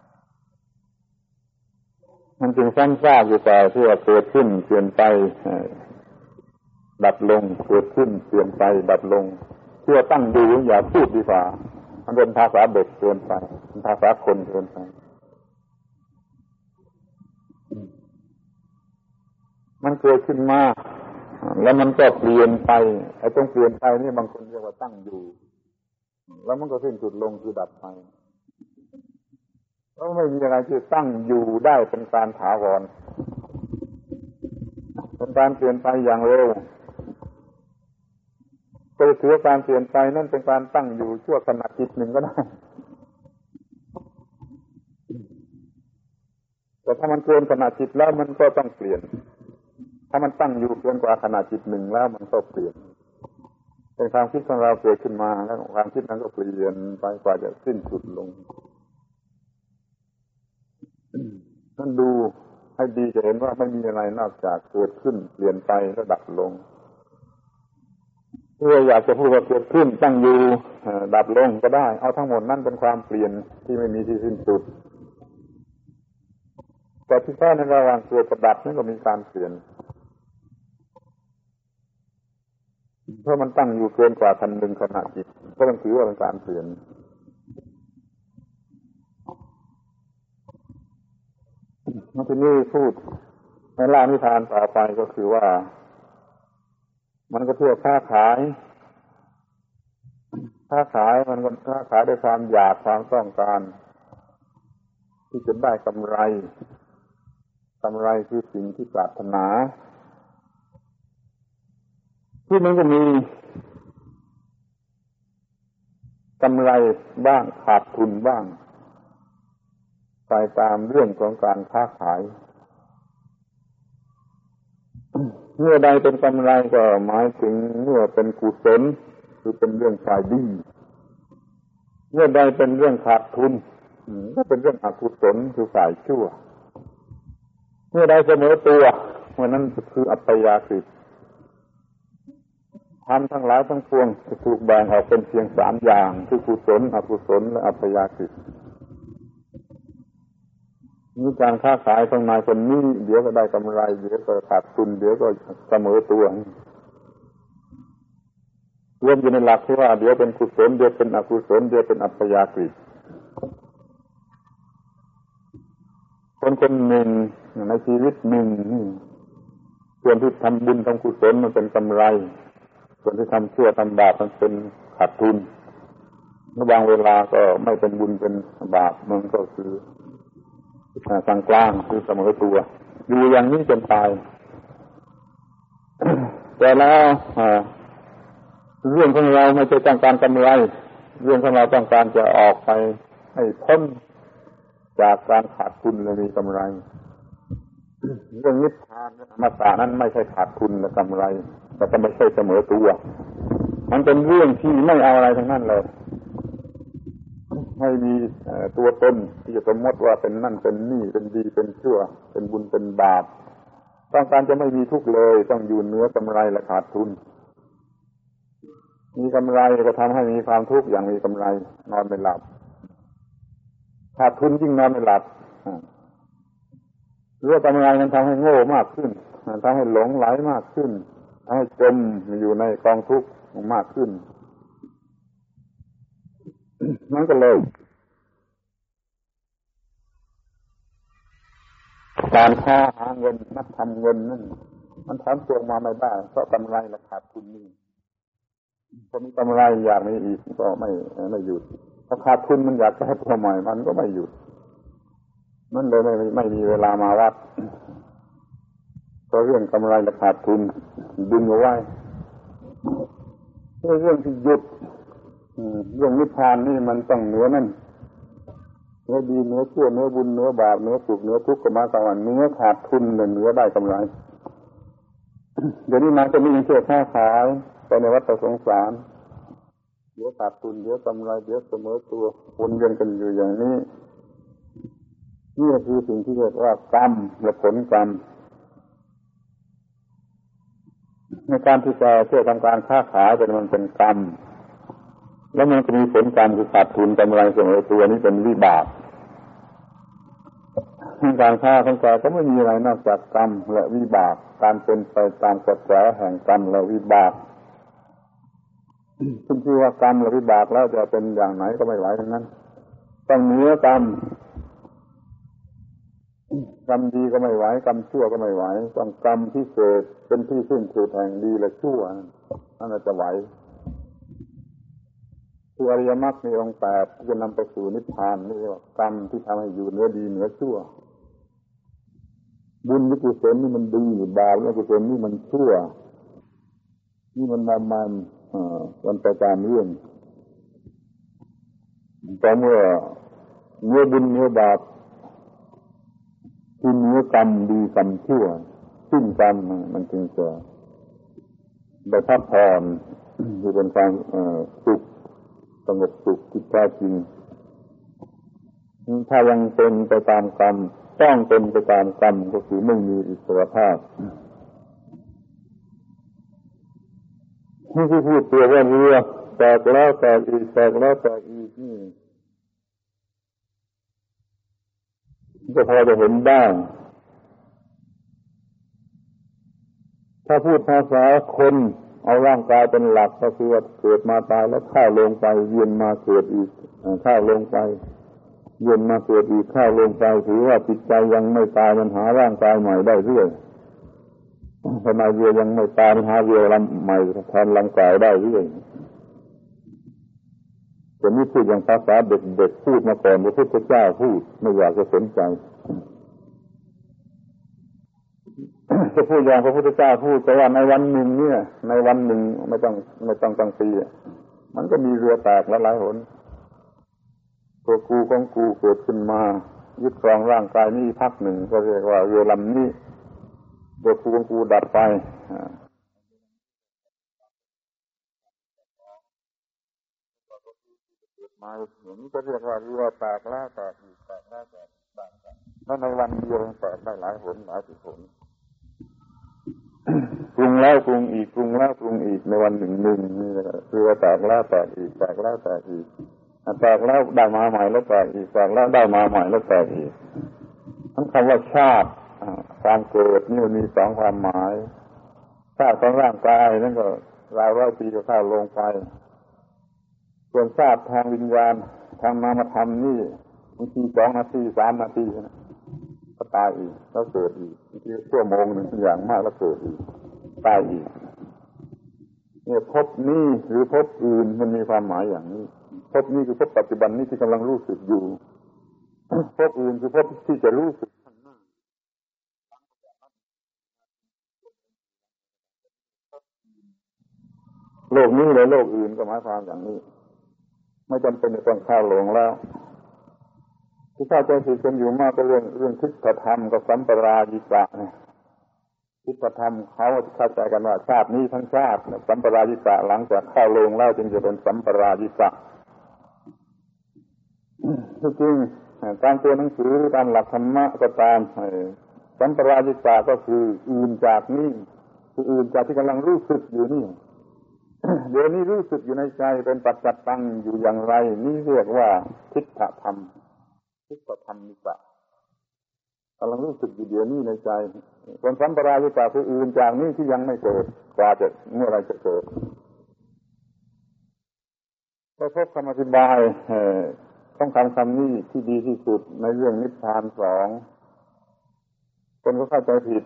มันจึงซ้ำซากอยู่แต่ที่ว่าเกิดขึ้นเปลี่ยนไปดับลงเกิดขึ้นเปลี่ยนไปดับลงเพื่อตั้งดูอย่าพูดดีกว่ามันเป็นภาษาเด็กเกินไปเป็นภาษาคนเกินไปมันเกิดขึ้นมาแล้วมันก็เปลี่ยนไปไอ้ตรงเปลี่ยนไปนี่บางคนเรียกว่าตั้งอยู่แล้วมันก็สิ้นสุดลงคือดับไปแล้วไม่มีอะไรที่ตั้งอยู่ได้เป็นการถาวรเป็นการเปลี่ยนไปอย่างเร็วก็ถือการเปลี่ยนไปนั่นเป็นการตั้งอยู่ชั่วขณะจิตหนึ่งก็ได้แต่ถ้ามันเกินขณะจิตแล้วมันก็ต้องเปลี่ยนถ้ามันตั้งอยู่เกินกว่าขณะจิตหนึ่งแล้วมันก็เปลี่ยนเป็นความคิดของเราเกิดขึ้นมาแล้วความคิดนั้นก็เปลี่ยนไปกว่าจะสิ้นสุดลงนั่นดูให้ดีจะเห็นว่าไม่มีอะไรนอกจากเกิดขึ้นเปลี่ยนไปแล้วดับลงเพื่ออยากจะพูดว่าเกิดขึ้นตั้งอยู่ดับลงก็ได้เอาทั้งหมดนั่นเป็นความเปลี่ยนที่ไม่มีที่สิ้นสุดแต่ที่แท้ในระหว่างเกิดกับดับนั่นก็มีการเปลี่ยนเพราะมันตั้งอยู่เกินกว่าทันหนึ่งขณะจิตก็ต้องถือว่าเป็นการเปลี่ยนมาที่นี่พูดในเล่านิทานต่อไปก็คือว่ามันก็เที่ยวค้าขายค้าขายมันก็ค้าขายด้วยความอยากความต้องการที่จะได้กำไรกำไรคือสิ่งที่ปรารถนาที่มันก็มีกำไรบ้างขาดทุนบ้างไปตามเรื่องของการค้าขายเมื่อใดเป็นกำไรก็หมายถึงเมื่อเป็นกุศลคือเป็นเรื่องฝ่ายดีเมื่อใดเป็นเรื่องขาดทุนก็เป็นเรื่องอกุศลคือฝ่ายชั่วเมื่อใดเสมอตัวเมื่อนั้นคืออัปยากฤตธรรมทั้งหลายทั้งปวงจะถูกแบ่งออกเป็นเพียงสามอย่างคือกุศลอกุศลและอัปยากฤตมีการค้าขายของนายคนนี้เดี๋ยวก็ได้กำไรเดี๋ยวก็ขาดทุนเดี๋ยวก็เสมอตัวรวมอยู่ในหลักที่ว่าเดี๋ยวเป็นกุศลเดี๋ยวเป็นอกุศลเดี๋ยวเป็นอัปยากฤตคนคนหนึ่งในชีวิตหนึ่งส่วนที่ทำบุญทำกุศลมันเป็นกำไรส่วนที่ทำชั่วทำบาปมันเป็นขาดทุนในบางเวลาก็ไม่เป็นบุญเป็นบาปมันก็คือกลางกลางคือเสมอตัวอยู่อย่างนี้จนตายแต่แล้วเรื่องของเราไม่ใช่ต้องการกำไรเรื่องของเราต้องการจะออกไปให้พ้นจากการขาดทุนเลยมีกำไรเรื่องนิพพานอมตะนั้นไม่ใช่ขาดทุนและกำไรแต่ก็ไม่ใช่เสมอตัวมันเป็นเรื่องที่ไม่เอาอะไรทั้งนั้นเลยไม่มีตัวตนที่จะสมมติว่าเป็นนั่นเป็นนี่เป็นดีเป็นชั่วเป็นบุญเป็นบาปต้องการจะไม่มีทุกข์เลยต้องอยู่เหนือกำไรและขาดทุนมีกำไรก็ทำให้มีความทุกข์อย่างมีกำไรนอนไม่หลับขาดทุนยิ่งนอนไม่หลับเรื่องกำไรมันทำให้โง่มากขึ้นทำให้หลงไหลมากขึ้นทำให้จมอยู่ในกองทุกข์มากขึ้นนั่นก็เลยการค้าหาเงินนักทำเงินนั่นมันทำตัวมาไม่ได้เพราะกำไรและขาดทุนนี่พอมีกำไรอยากมีอีกก็ไม่ไม่หยุดถ้าขาดทุนมันอยากแก้ตัวใหม่มันก็ไม่หยุดมันเลยไม่ไม่มีเวลามาวัดเพราะเรื่องกำไรและขาดทุนดึงเอาไว้เรื่องที่หยุดเรื่องนิพพานนี่มันต้องเหนือนั่นเนื้อดีเนื้อชั่วเนื้อบุญเนื้อบาปเนื้อสุขเนื้อทุกข์ก็มาสวรรค์เนื้อขาดทุนเนื้อได้กำไรเดี๋ยวนี้มันจะมีเชื่อค้าขายไปในวัฏสงสารเดี๋ยวขาดทุนเดี๋ยวกำไรเดี๋ยวเสมอตัววนเวียนกันอยู่อย่างนี้นี่คือสิ่งที่เรียกว่ากรรมและผลกรรมในการที่จะเชื่อทำการค้าขายเป็นมันเป็นกรรมแล้วมันจะมีผลกรรมคือขาดทุนกำไรเสมอตัวนี้เป็นวิบากการค้าของแกก็ไม่มีอะไรนอกจากกรรมและวิบากการเป็นไปตามกฎแห่งแห่งกรรมและวิบากขึ้นชื่อว่ากรรมและวิบากแล้วจะเป็นอย่างไหนก็ไม่ไหวทั้งนั้นต้องเหนือกรรมกรรมดีก็ไม่ไหวกรรมชั่วก็ไม่ไหวต้องกรรมพิเศษเป็นที่สิ้นสุดแห่งดีและชั่วนั่นจะไหวคืออริยมรรคมีองค์แปดที่จะนำไปสู่นิพพานนี่ว่ากรรมที่ทำให้อยู่เหนือดีเหนือชั่วบุญหรือกุศลนี่มันดีหรือบาปหรือกุศลนี่มันชั่วนี่มันมามันมันไปตามเรื่องแต่เมื่อเมื่อบุญเมื่อบาปที่เนื้อกรรมดีกรรมชั่วสิ้นกรรมมันจึงจะได้พักผ่อนคือเป็นความสุขสงบสุขที่แท้จริงถ้ายังเป็นไปตามกรรมต้องเป็นไปตามกรรมก็คือไม่มีอิสรภาพนี่คือพูดตัวว่าเรือแตกแล้วแตกอีกแตกแล้วแตกอีกนี่ก็พอจะเห็นได้ถ้าพูดภาษาคนเอาร่างกายเป็นหลักก็คือเกิดมาตายแล้วข้าวลงไปเวียนมาเกิดอีกข้าวลงไปเวียนมาเกิดอีกข้าวลงไปถือว่าจิตใจยังไม่ตายมันหาร่างกายใหม่ได้เรื่อยทำไมเวียยังไม่ตายมันหาเวียลำใหม่แทนร่างกายได้เรื่อยแต่นี่พูดอย่างภาษาเด็กๆพูดมาก่อนพระพุทธเจ้าพูดไม่อยากจะสนใจจะพูดอย่างพระพุทธเจ้าพูดแต่ว่าในวันหนึ่งเนี่ยในวันหนึ่งไม่ต้องไม่ต้องตั้งปีมันก็มีเรือแตกหลายๆหนตัวกูของกูเกิดขึ้นมายึดครองร่างกายนี้พักหนึ่งก็เรียกว่าเรือลำนี้ตัวกูของกูดับไปมาอย่างนี้ก็เรียกว่าเรือแตกแล้วแตกอีกแตกแล้วแตกอีกบ้างแล้วในวันเดียวแตกได้หลายหนหลายสิบหนปรุงแล้วปรุงอีกปรุงแล้วปรุงอีกในวันหนึ่งหนึ่งนี่แหละคือว่าแตกแล้วแตกอีกแตกแล้วแตกอีกแตกแล้วได้มาใหม่แล้วแตกอีกแตกแล้วได้มาใหม่แล้วแตกอีกทั้งคำว่าชาติความเกิดนี่มันมีสองความหมายชาติของร่างกายนั่นก็รายร้อยปีก็เข้าลงไปส่วนชาติทางวิญญาณทางนามธรรมนี่บางทีสองนาทีสามนาทีก็ตายอีกแล้วเกิดอีกบางทีชั่วโมงหนึ่งอย่างมากแล้วเกิดอีกตายอีกเนี่ยภพนี้หรือภพอื่นมันมีความหมายอย่างนี้ภพนี้คือภพปัจจุบันนี้ที่กำลังรู้สึกอยู่ภพอื่นคือภพที่จะรู้สึกโลกนี้หรือโลกอื่นก็หมายความอย่างนี้ไม่จำเป็นจะต้องเข้าลงแล้วที่เข้าใจผิดกันอยู่มากก็เรื่องเรื่องทิฏฐธรรมกับสัมปรายิกะเนี่ยทิฏฐธรรมเขาเข้าใจกันว่าชาตินี้ทั้งชาติสัมปรายิกะหลังจากเข้าโลงแล้วจึงจะเป็นสัมปรายิกะที่จริงตามตัวหนังสือตามหลักธรรมะก็ตามสัมปรายิกะก็คืออื่นจากนี้คืออื่นจากที่กำลังรู้สึกอยู่นี่เดี๋ยวนี้รู้สึกอยู่ในใจเป็นปัจจัตตังอยู่อย่างไรนี่เรียกว่าทิฏฐธรรมทิฏฐธรรมนิกะกำลังรู้สึกอยู่เดี๋ยวนี้ในใจส่วนสัมปรายิกะคืออื่นจากนี้ที่ยังไม่เกิดกว่าจะเมื่อไรจะเกิดก็พบคำอธิบายต้องคำคำนี้ที่ดีที่สุดในเรื่องนิพพานสองคนก็เข้าใจผิด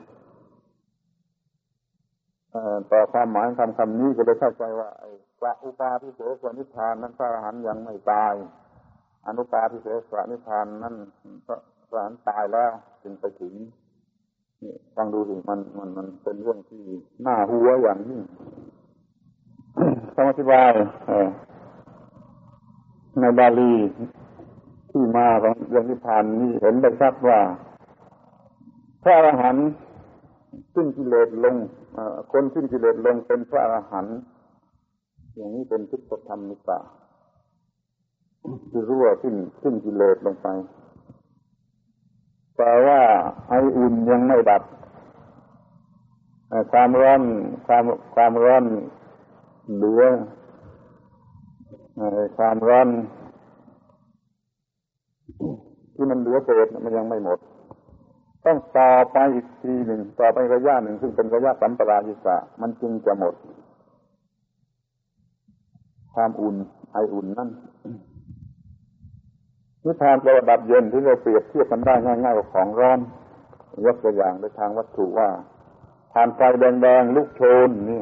ต่อความหมายคำคำนี้ก็เลยเข้าใจว่าไอ้พระอุปาทิเสสนิพพานนั้นพระอรหันต์ยังไม่ตายอนุปาทิเสสนิพพานนั้นพระอรหันต์ตายแล้วจึงไปถึงนี่ฟังดูสิมันมันมันเป็นเรื่องที่น่าหัวอย่างยิ่งคำอธิบายในบาลีที่มาของเรื่องนิพพานนี่เห็นได้ชัดว่าพระอรหันต์สิ้นกิเลสลงคนสิ้นกิเลสลงเป็นพระอรหันต์อย่างนี้เป็นทิฏฐธรรมนิกะคือรู้ว่าสิ้นสิ้นกิเลสลงไปแต่ว่าไออุ่นยังไม่ดับความร้อนความความร้อนเหลือความร้อนที่มันเหลือเศษมันยังไม่หมดต้องต่อไปอีกทีหนึ่งต่อไประยะหนึ่งซึ่งเป็นระยะสัมปรายิกะมันจึงจะหมดความอุ่นไออุ่นนั่นนิพพานแปลว่าดับเย็นที่เราเปรียบเทียบกันได้ง่ายๆกับของร้อนยกตัวอย่างในทางวัตถุว่าทานไฟแดงๆลุกโชนนี่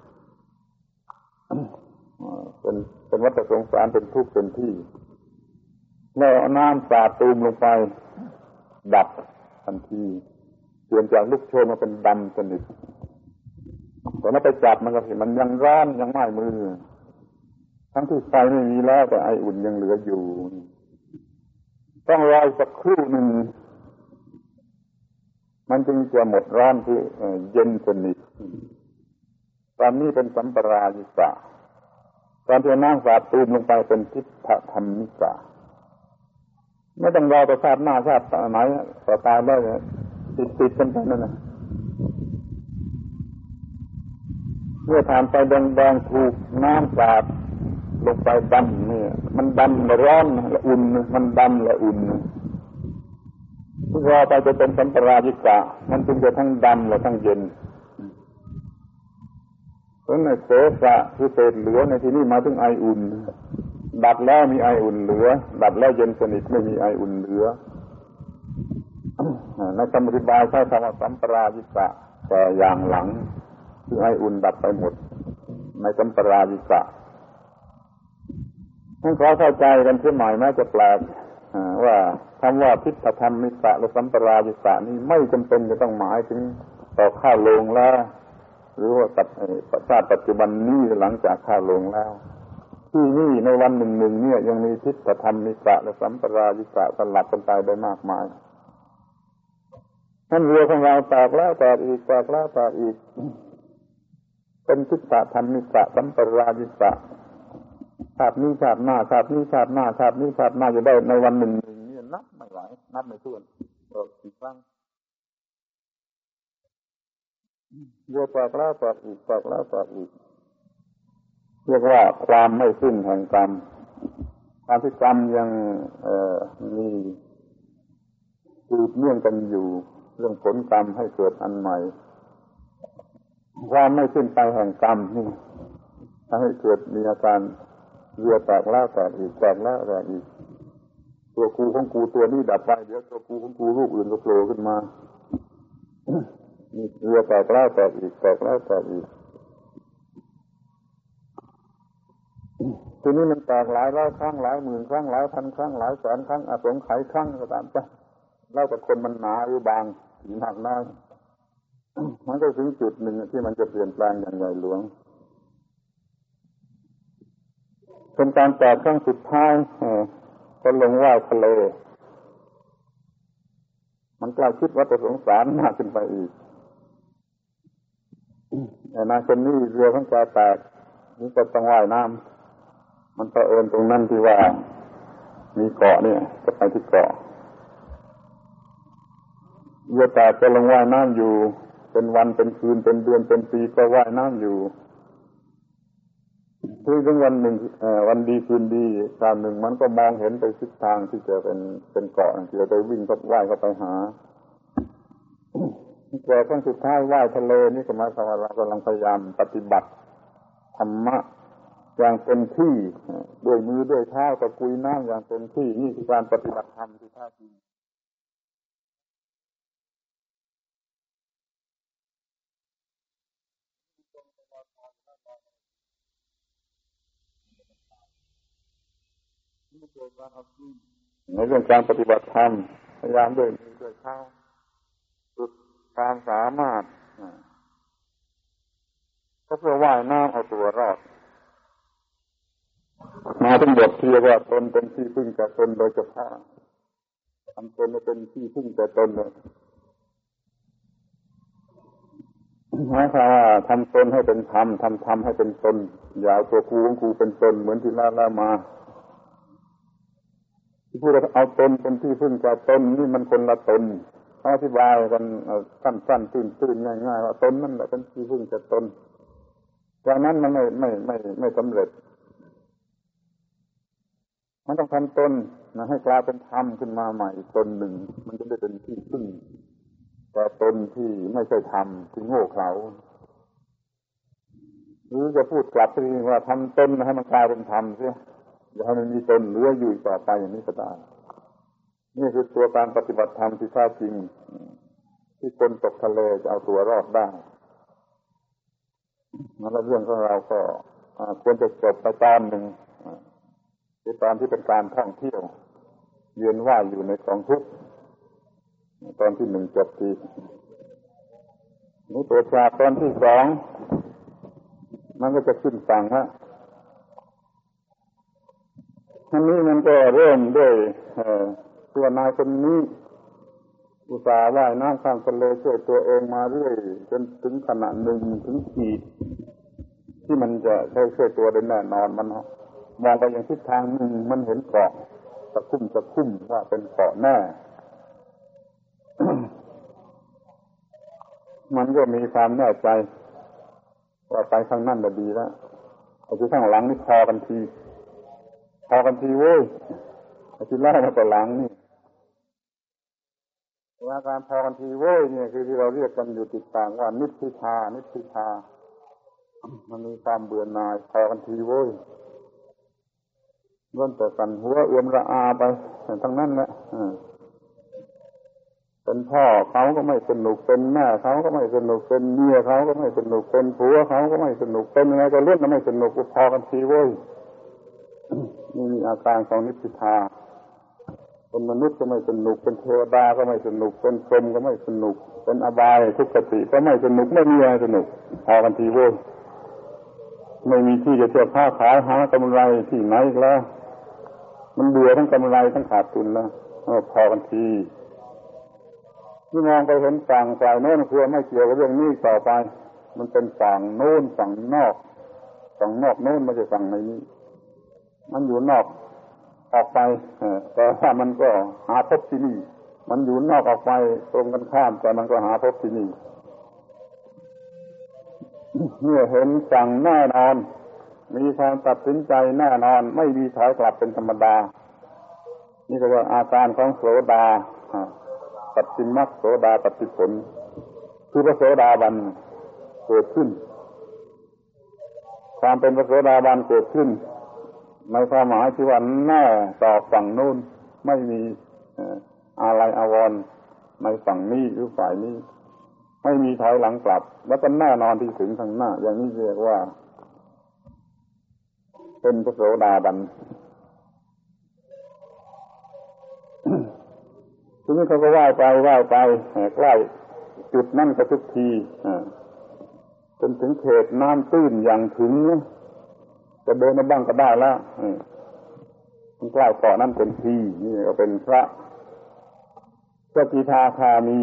เป็นเป็นวัฏสงสารเป็นทุกข์เป็นที่แล้วเอาน้ำสาดตูมลงไปดับทันทีเปลี่ยนจากลุกโชนมาเป็นดำสนิทตอนนั้นไปจับมันก็เห็นมันยังร้อนยังไหม้มือทั้งที่ไฟไม่มีแล้วแต่ไออุ่นยังเหลืออยู่ต้องรอสักครู่หนึ่งมันจึงจะหมดร้อนที่เย็นสนิทตอนนี้เป็นสัมปรายิกะตอนที่น้ำสาดตูมลงไปเป็นทิฏฐธรรมนิกะไม่ต้องรอไปชาติหน้าชาติไหนต่อตายได้ติดติดกันไปนั่นนะเมื่อทานไปแดงๆถูกน้ำสาดลงไปดำเนี่ยมันดำและร้อนและอุ่นมันดำและอุ่นรอไปจะเป็นสัมปรายิกะมันจึงจะทั้งดำและทั้งเย็นเพราะในโสสะคือเศษเหลือในที่นี้มาถึงไออุ่นดับแล้วมีไออุ่นเหลือดับแล้วเย็นสนิทไม่มีไออุ่นเหลือในคำอธิบายใช้คำว่าสัมปรายิกะแต่อย่างหลังคือไออุ่นดับไปหมดในสัมปรายิกะให้ขอเข้าใจกันเสียหน่อยแม้จะแปลกว่าคำว่าทิฏฐธรรมนิกะและสัมปรายิกะนี้ไม่จำเป็นจะต้องหมายถึงต่อข้าวโลงแล้วหรือว่าตัดชาติปัจจุบันนี้หลังจากข้าวโลงแล้วที่นี่ในวันหนึ่งหนึ่งเนี่ยยังมีทิฏฐธรรมนิกะและสัมปรายิกะสลับกันไปได้มากมายนั่นเรือของเราแตกแล้วแตกอีกแตกแล้วแตกอีกเป็นทิฏฐธรรมนิกะสัมปรายิกะชาตินี้ชาติหน้าชาตินี้ชาติหน้าชาตินี้ชาติหน้าจะได้ในวันหนึ่งหนึ่งนี่นับไม่ไหวนับไม่ถ้วนเออกี่ครั้งเรือแตกแล้วแตกอีกแตกแล้วแตกอีกเรียกว่าความไม่สิ้นแห่งกรรมความที่กรรมยังเอ่อมีสืบเนื่องกันอยู่เรื่องผลกรรมให้เกิดอันใหม่ความไม่สิ้นไปแห่งกรรมนี่ทำให้เกิดมีอาการเรือแตกแล้วแตกอีกแตกแล้วแตกอีกตัวกูของกูตัวนี้ดับไปเดี๋ยวตัวกูของกูรูปอื่นก็โผล่ขึ้นมานี่เรือแตกแล้วแตกอีกแตกแล้วแตกอีกทีนี้มันแตกหลายร้อยครั้งหลายหมื่นครั้งหลายพันครั้งหลายแสนครั้งอสงไขยครั้งก็ตามไปแล้วแต่คนมันหนาหรือบางหนักน้อยมันก็ถึงจุดหนึ่งที่มันจะเปลี่ยนแปลงอย่างใหญ่หลวงเป็นการแตกครั้งสุดท้ายก็ลงว่ายทะเลมันกล้าคิดวัฏสงสารมากขึ้นไปอีกไอ้นายคนนี้เรือของแกแตกนี่ก็ต้องว่ายน้ำมันเผอิญตรงนั้นที่ว่ามีเกาะเนี่ยก็ไปที่เกาะเรือแตกก็ลงว่ายน้ำอยู่เป็นวันเป็นคืนเป็นเดือนเป็นปีก็ว่ายน้ำอยู่คือถึงวันหนึ่งวันดีคืนดีคราวหนึ่งมันก็มองเห็นไปทิศทางที่จะเป็นเป็นเกาะที่จะไปวิ่งก็ว่ายเข้าไปหาแต่ครั้งสุดท้ายว่ายทะเลนี่ก็หมายความว่าเรากำลังพยายามปฏิบัติธรรมะอย่างเต็มที่ด้วยมือด้วยเท้าตะกุยน้ำอย่างเต็มที่นี่คือการปฏิบัติธรรมที่แท้จริงในเรื่องการปฏิบัติธรรมพยายามด้วยมือด้วยเท้าสุดความสามารถก็เพื่อว่ายน้ำเอาตัวรอดมาทั้งบทที่ว่าตนเป็นที่พึ่งแก่ตนโดยเฉพาะทำตนเป็นที่พึ่งแก่ตนเลยหมายความว่าทำตนให้เป็นธรรมทำธรรมให้เป็นตนอย่าเอาตัวกูของกูเป็นตนเหมือนที่ล่าล่ามาที่พูดว่าเอาตนเป็นที่พึ่งแก่ตนนี่มันคนละตนอธิบายกันสั้นๆตื้นๆง่ายๆว่าตนนั่นแหละเป็นที่พึ่งแก่ตนจากนั้นมันไม่ไม่ไม่ไม่สำเร็จมันต้องทำตนนะให้กลายเป็นธรรมขึ้นมาใหม่อีกตนหนึ่งมันจะได้เป็นที่พึ่งแต่ตนที่ไม่ใช่ธรรมที่โง่เขลาหรือจะพูดกลับไปว่าทำตนให้มันกลายเป็นธรรมเสียอย่าให้มันมีตนเหลืออยู่ต่อไปอย่างนี้ก็ได้นี่คือตัวการปฏิบัติธรรมที่แท้จริงที่คนตกทะเลจะเอาตัวรอดได้แล้วเรื่องของเราก็ควรจะจบไปตอนหนึ่งคือตอนที่เป็นการท่องเที่ยวเยือนว่ายอยู่ในกองทุกข์ตอนที่หนึ่งจบทีนี่ตัวชาตอนที่สองมันก็จะขึ้นฝั่งฮะอันนี้มันก็เริ่มด้วยตัวนายคนนี้อุตส่าห์ว่ายน้ำข้ามทะเลช่วยตัวเองมาเรื่อยจนถึงขณะหนึ่งถึงขีดที่มันจะใช้ช่วยตัวได้แน่นอนมันมองไปอย่างทิศทางหนึ่งมันเห็นเกาะตะคุ่มตะคุ่มว่าเป็นเกาะแน่ มันก็มีความแน่ใจว่าไปข้างนั่นจะดีแล้วไอ้ที่ข้างหลังนี่พอกันทีพอกันทีเว้ยไอ้ที่ไล่มาแต่หลังนี่ว่าการพอกันทีเว้ยเนี่ยคือที่เราเรียกกันอยู่ติดต่างว่านิพพิทานิพพิทามันมีความเบื่อหน่ายพอกันทีเว้ยล้วนแต่กันหัวเอื้อมระอาไปทั้งนั้นแหละเป็นพ่อเขาก็ไม่สนุกเป็นแม่เขาก็ไม่สนุกเป็นเมียเขาก็ไม่สนุกเป็นผัวเขาก็ไม่สนุกเป็นอะไรก็เรื่องนั้นไม่สนุกก็พอกันทีเว้ยนี่มีอาการของนิพพิทาเป็นมนุษย์ก็ไม่สนุกเป็นเทวดาก็ไม่สนุกเป็นพรหมก็ไม่สนุกเป็นอบายทุกขติก็ไม่สนุกไม่มีอะไรสนุกพอกันทีเว้ยไม่มีที่จะเที่ยวค้าขายหากำไรที่ไหนอีกแล้วมันเบื่อทั้งกำไรทั้งขาดทุนแล้วพอกันทีที่มองไปเห็นฝั่งฝ่ายโน้นคือไม่เกี่ยวกับเรื่องนี้ต่อไปมันเป็นฝั่งโน้นฝั่งนอกฝั่งนอกโน้นไม่ใช่ฝั่งในนี้มันอยู่นอกออกไปแต่ถ้ามันก็หาพบที่นี่มันอยู่นอกออกไปตรงกันข้ามแต่มันก็หาพบที่นี่เมื่อเห็นฝั่งแน่นอนมีความตัดสินใจแน่นอนไม่มีถอยกลับเป็นธรรมดานี่ก็ว่าอาการของโสดาปัจฉิมมรรคโสดาปัจฉิผลคือพระโสดาบันเกิดขึ้นความเป็นพระโสดาบันเกิดขึ้นในความหมายที่ว่าแน่ต่อฝั่งนู้นไม่มีอะไรอาวรณ์ในฝั่งนี้หรือฝ่ายนี้ไม่มีถอยหลังกลับแล้วก็แน่นอนที่ถึงทางหน้าอย่างนี้เรียกว่าเป็นพระโสดาบันทีนี้เขาก็ว่ายไปว่ายไปใกล้จุดนั่นก็ทุกทีจนถึงเขตน้ำตื้นอย่างถึงจะเดินมาบ้างก็ได้แล้วมันใกล้เกาะนั่นเป็นทีนี่ก็เป็นพระสกิทาคามี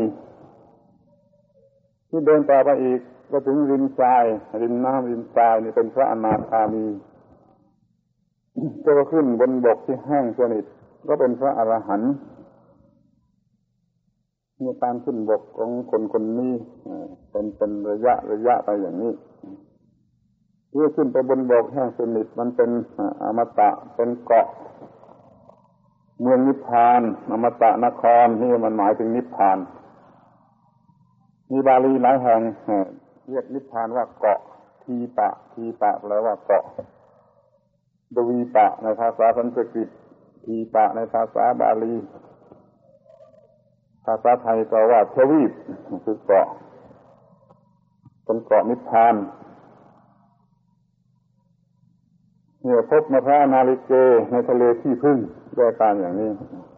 ที่เดินต่อไปอีกก็ถึงริมทรายริมน้ำริมทรายนี่เป็นพระอนาคามีก็ขึ้นบนบกที่แห้งสนิทก็เป็นพระอรหันต์มีการขึ้นบกของคนคนนี้เป็นเป็นระยะระยะไปอย่างนี้เมื่อขึ้นไปบนบกแห้งสนิทมันเป็นอมตะเป็นเกาะเมืองนิพพานอมตะนครนี่มันหมายถึงนิพพานมีบาลีหลายแห่งเรียกนิพพานว่าเกาะทีปะทีปะแปลว่าเกาะดวีปะในภาษาสันสกฤตทีปะในภาษาบาลีภาษาไทยก็ว่าทวีปคือเกาะเป็นเกาะนิพพานเนี่ยพบมะพร้าวนาลิเกในทะเลที่พึ่งด้วยการอย่างนี้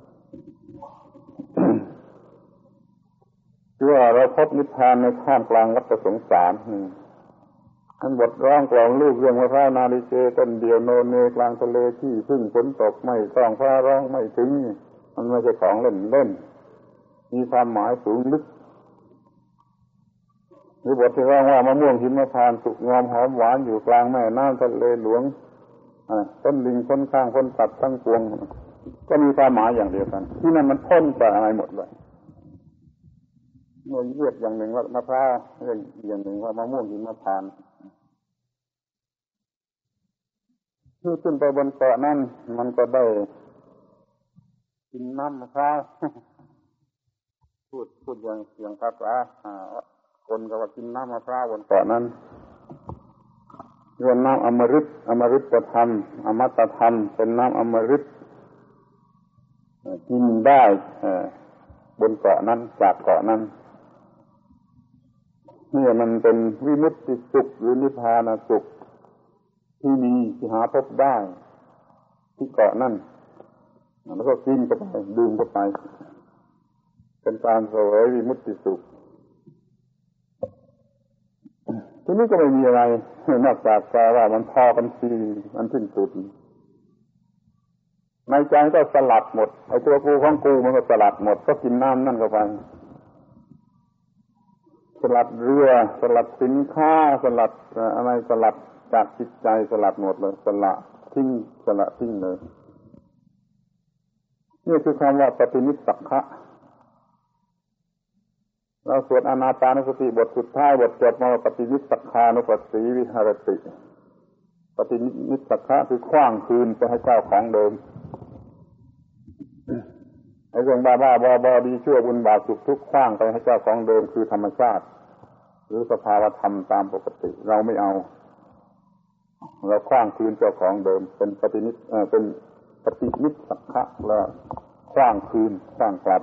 คือว่าเราพบนิพพานในท่ามกลางวัฏสงสารท่านบทร้องกลองลูกเรื่องมะพร้าวนาลิเกต้นเดียวโนเนกลางทะเลที่พึ่งฝนตกไม่ต้องฟ้าร้องไม่ถึงมันไม่ใช่ของเล่นเล่นมีความหมายสูงลึกหรือบทที่ร้องว่ามะม่วงหิมพานต์สุกงอมหอมหวานอยู่กลางแม่น้ำทะเลหลวงต้นลิงต้นข้างต้นตัดตั้งปวงก็มีความหมายอย่างเดียวกันที่นั่นมันพ้นจากอะไรหมดเลยเมื่อเรียกอย่างหนึ่งว่ามะพร้าวเรียกอย่างหนึ่งว่ามะม่วงหิมพานต์ที่ขึ้นไปบนเกาะนั่นมันก็ได้กินน้ำมะพร้าวพูดพูดอย่างเสียงภาษาคนก็ว่ากินน้ำมะพร้าวบนเกาะนั้นเรื่องน้ำอมฤตอมฤตธรรมอมตะธรรมเป็นน้ำอมฤตกินได้บนเกาะนั้นจากเกาะนั้นนี่มันเป็นวิมุตติสุขหรือนิพพานสุขที่มีที่หาพบได้ที่เกาะนั้นแล้วก็กินเข้าไปดื่มเข้าไปเป็นการเสวยวิมุตติสุขทีนี้ก็ไม่มีอะไรนอกจากแปลว่ามันพอกันทีมันสิ้นสุดในใจก็สลัดหมดไอ้ตัวกูของกูมันก็สลัดหมดก็กินน้ำนั่นเข้าไปสลัดเรือสลัดสินค้าสลัดอะไรสลัดจากจิตใจสลัดหมดเลยสละทิ้งสละทิ้งเลยนี่คือคำว่าปฏินิสสักขะเราสวดอานาปานสติบทสุดท้ายบทจบมาปฏินิสสักขานุปัสสีวิหารติปฏินิสสักขะคือขว้างคืนไปให้เจ้าของเดิมไอ้เรื่องบ้าบ้าบอบอดีชั่วบุญบาปสุขทุกข์ขว้างไปให้เจ้าของเดิมคือธรรมชาติหรือสภาวธรรมตามปกติเราไม่เอาเราขว้างคืนเจ้าของเดิมเป็นปฏินิสเอ่อเป็นปฏินิสสักขะแล้วขว้างคืนขว้างกลับ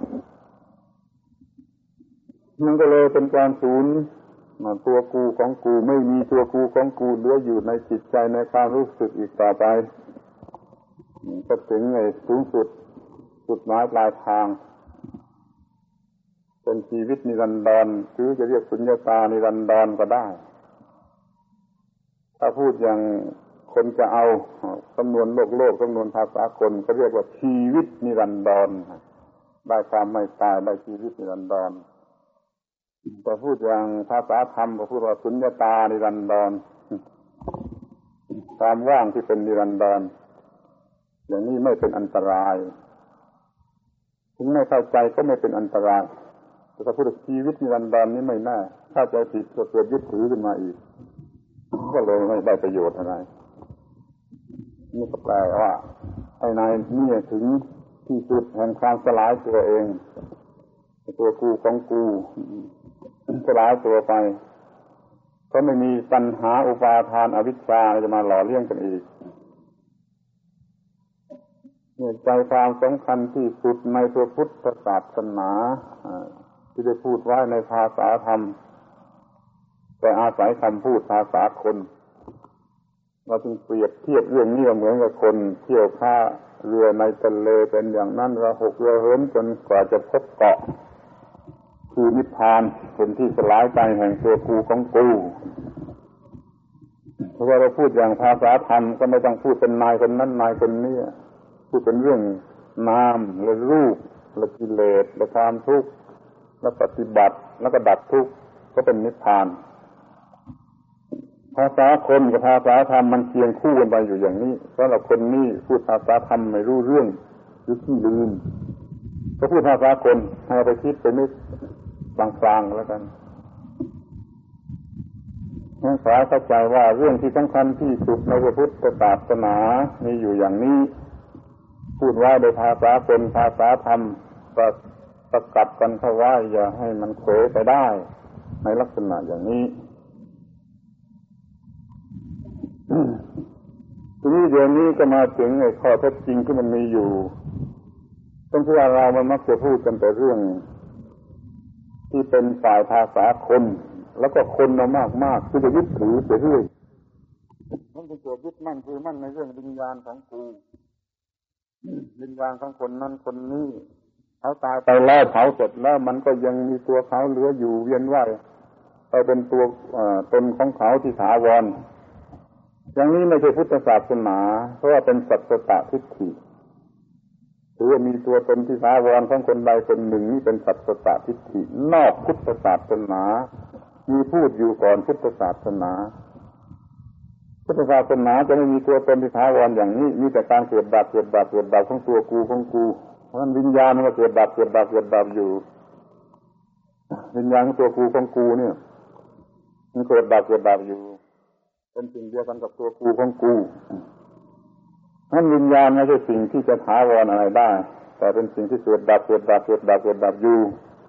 มันก็เลยเป็นการสูญตัวกูของกูไม่มีตัวกูของกูเหลืออยู่ในจิตใจในความรู้สึกอีกต่อไปก็ถึงไอ้สูงสุดจุดหมายปลายทางเป็นชีวิตนิรันดรหรือจะเรียกสุญญตานิรันดรก็ได้ถ้าพูดอย่างคนจะเอาจำนวนโลกโลกจำนวนภาษาคนก็เรียกว่าชีวิตนิรันดรได้ความไม่ตายได้ชีวิตนิรันดรแต่พูดอย่างภาษาธรรมก็พูดว่าสุญญตานิรันดรความว่างที่เป็นนิรันดรอย่างนี้ไม่เป็นอันตรายถึงไม่เข้าใจก็ไม่เป็นอันตรายแต่ถ้าพูดถึงชีวิตนิรันดรนี้ไม่แน่ถ้าใจผิดก็เกิดยึดถือขึ้นมาอีกก็เลยไม่ได้ประโยชน์อะไรนี่ก็แปลว่าไอ้นายนี่ถึงที่สุดแห่งความสลายตัวเองตัวกูของกูสลายตัวไปก็ไม่มีปัญหาอุปาทานอวิชชาจะมาหล่อเลี้ยงกันอีกเนี่ยใจความสำคัญที่สุดในตัวพุทธศาสนาที่ได้พูดไว้ในภาษาธรรมแต่อาศัยคำพูดภาษาคนเราจึงเปรียบเทียบเรื่องนี้เหมือนกับคนเที่ยวข้าเรือในทะเลเป็นอย่างนั้นเราหกเรือเหินจนกว่าจะพบเกาะคือนิพพานเป็นที่สลายไปแห่งตัวกูของกูเพราะว่าเราพูดอย่างภาษาธรรมก็ไม่ต้องพูดเป็นนายคนนั้นนายคนนี้พูดเป็นเรื่องนามและรูปละกิเลสละความทุกข์และปฏิบัติแล้วก็ดับทุกข์ก็เป็นนิพพานภาษาคนกับภาษาธรรมมันเคียงคู่กันไปอยู่อย่างนี้เพราะเราคนนี้พูดภาษาธรรมไม่รู้เรื่องหรือขี้ลืมก็พูดภาษาคนให้ไปคิดไปนึกบางๆแล้วกันนักศึกษาเข้าใจว่าเรื่องที่สำคัญที่สุดในพระพุทธศาสนามีอยู่อย่างนี้พูดว่าโดยภาษาคนภาษาธรรมประประกับกันเข้าไว้อย่าให้มันเขวไปได้ในลักษณะอย่างนี้ทีนี้เดี๋ยวนี้ก็มาถึงไอ้ข้อเท็จจริงที่มันมีอยู่ต้องที่ว่าเรามันมักจะพูดกันแต่เรื่องที่เป็นฝ่ายภาษาคนแล้วก็คนเรามากมากคือจะยึดถือไปเรื่อยมันเป็นตัวยึดมั่นคือมั่นในเรื่องวิญญาณของกูวิญญาณของคนนั้นคนนี้เขาตายไปแล้วเผาเสร็จแล้วมันก็ยังมีตัวเขาเหลืออยู่เวียนว่ายไปเป็นตัวตนของเขาที่ถาวรอย่างนี้ไม่ใช่พุทธศาสนาเพราะว่าเป็นสัจตทิฏฐิหรือว่ามีตัวตนที่ถาวรของคนใดคนหนึ่งนี่เป็นสัจตทิฏฐินอกพุทธศาสนามีพูดอยู่ก่อนพุทธศาสนาพุทธศาสนาจะไม่มีตัวตนที่ถาวรอย่างนี้มีแต่การเกิดดับเกิดดับเกิดดับของตัวกูของกูเพราะฉะนั้นวิญญาณมันเกิดดับเกิดดับเกิดดับอยู่วิญญาณของตัวกูของกูเนี่ยมันเกิดดับเกิดดับอยู่เป็นสิ่งเดียวกันกับตัวกูของกูนั้นวิญญาณไม่ใช่สิ่งที่จะถาวรอะไรได้แต่เป็นสิ่งที่เกิดดับเกิดดับเกิดดับเกิดดับอยู่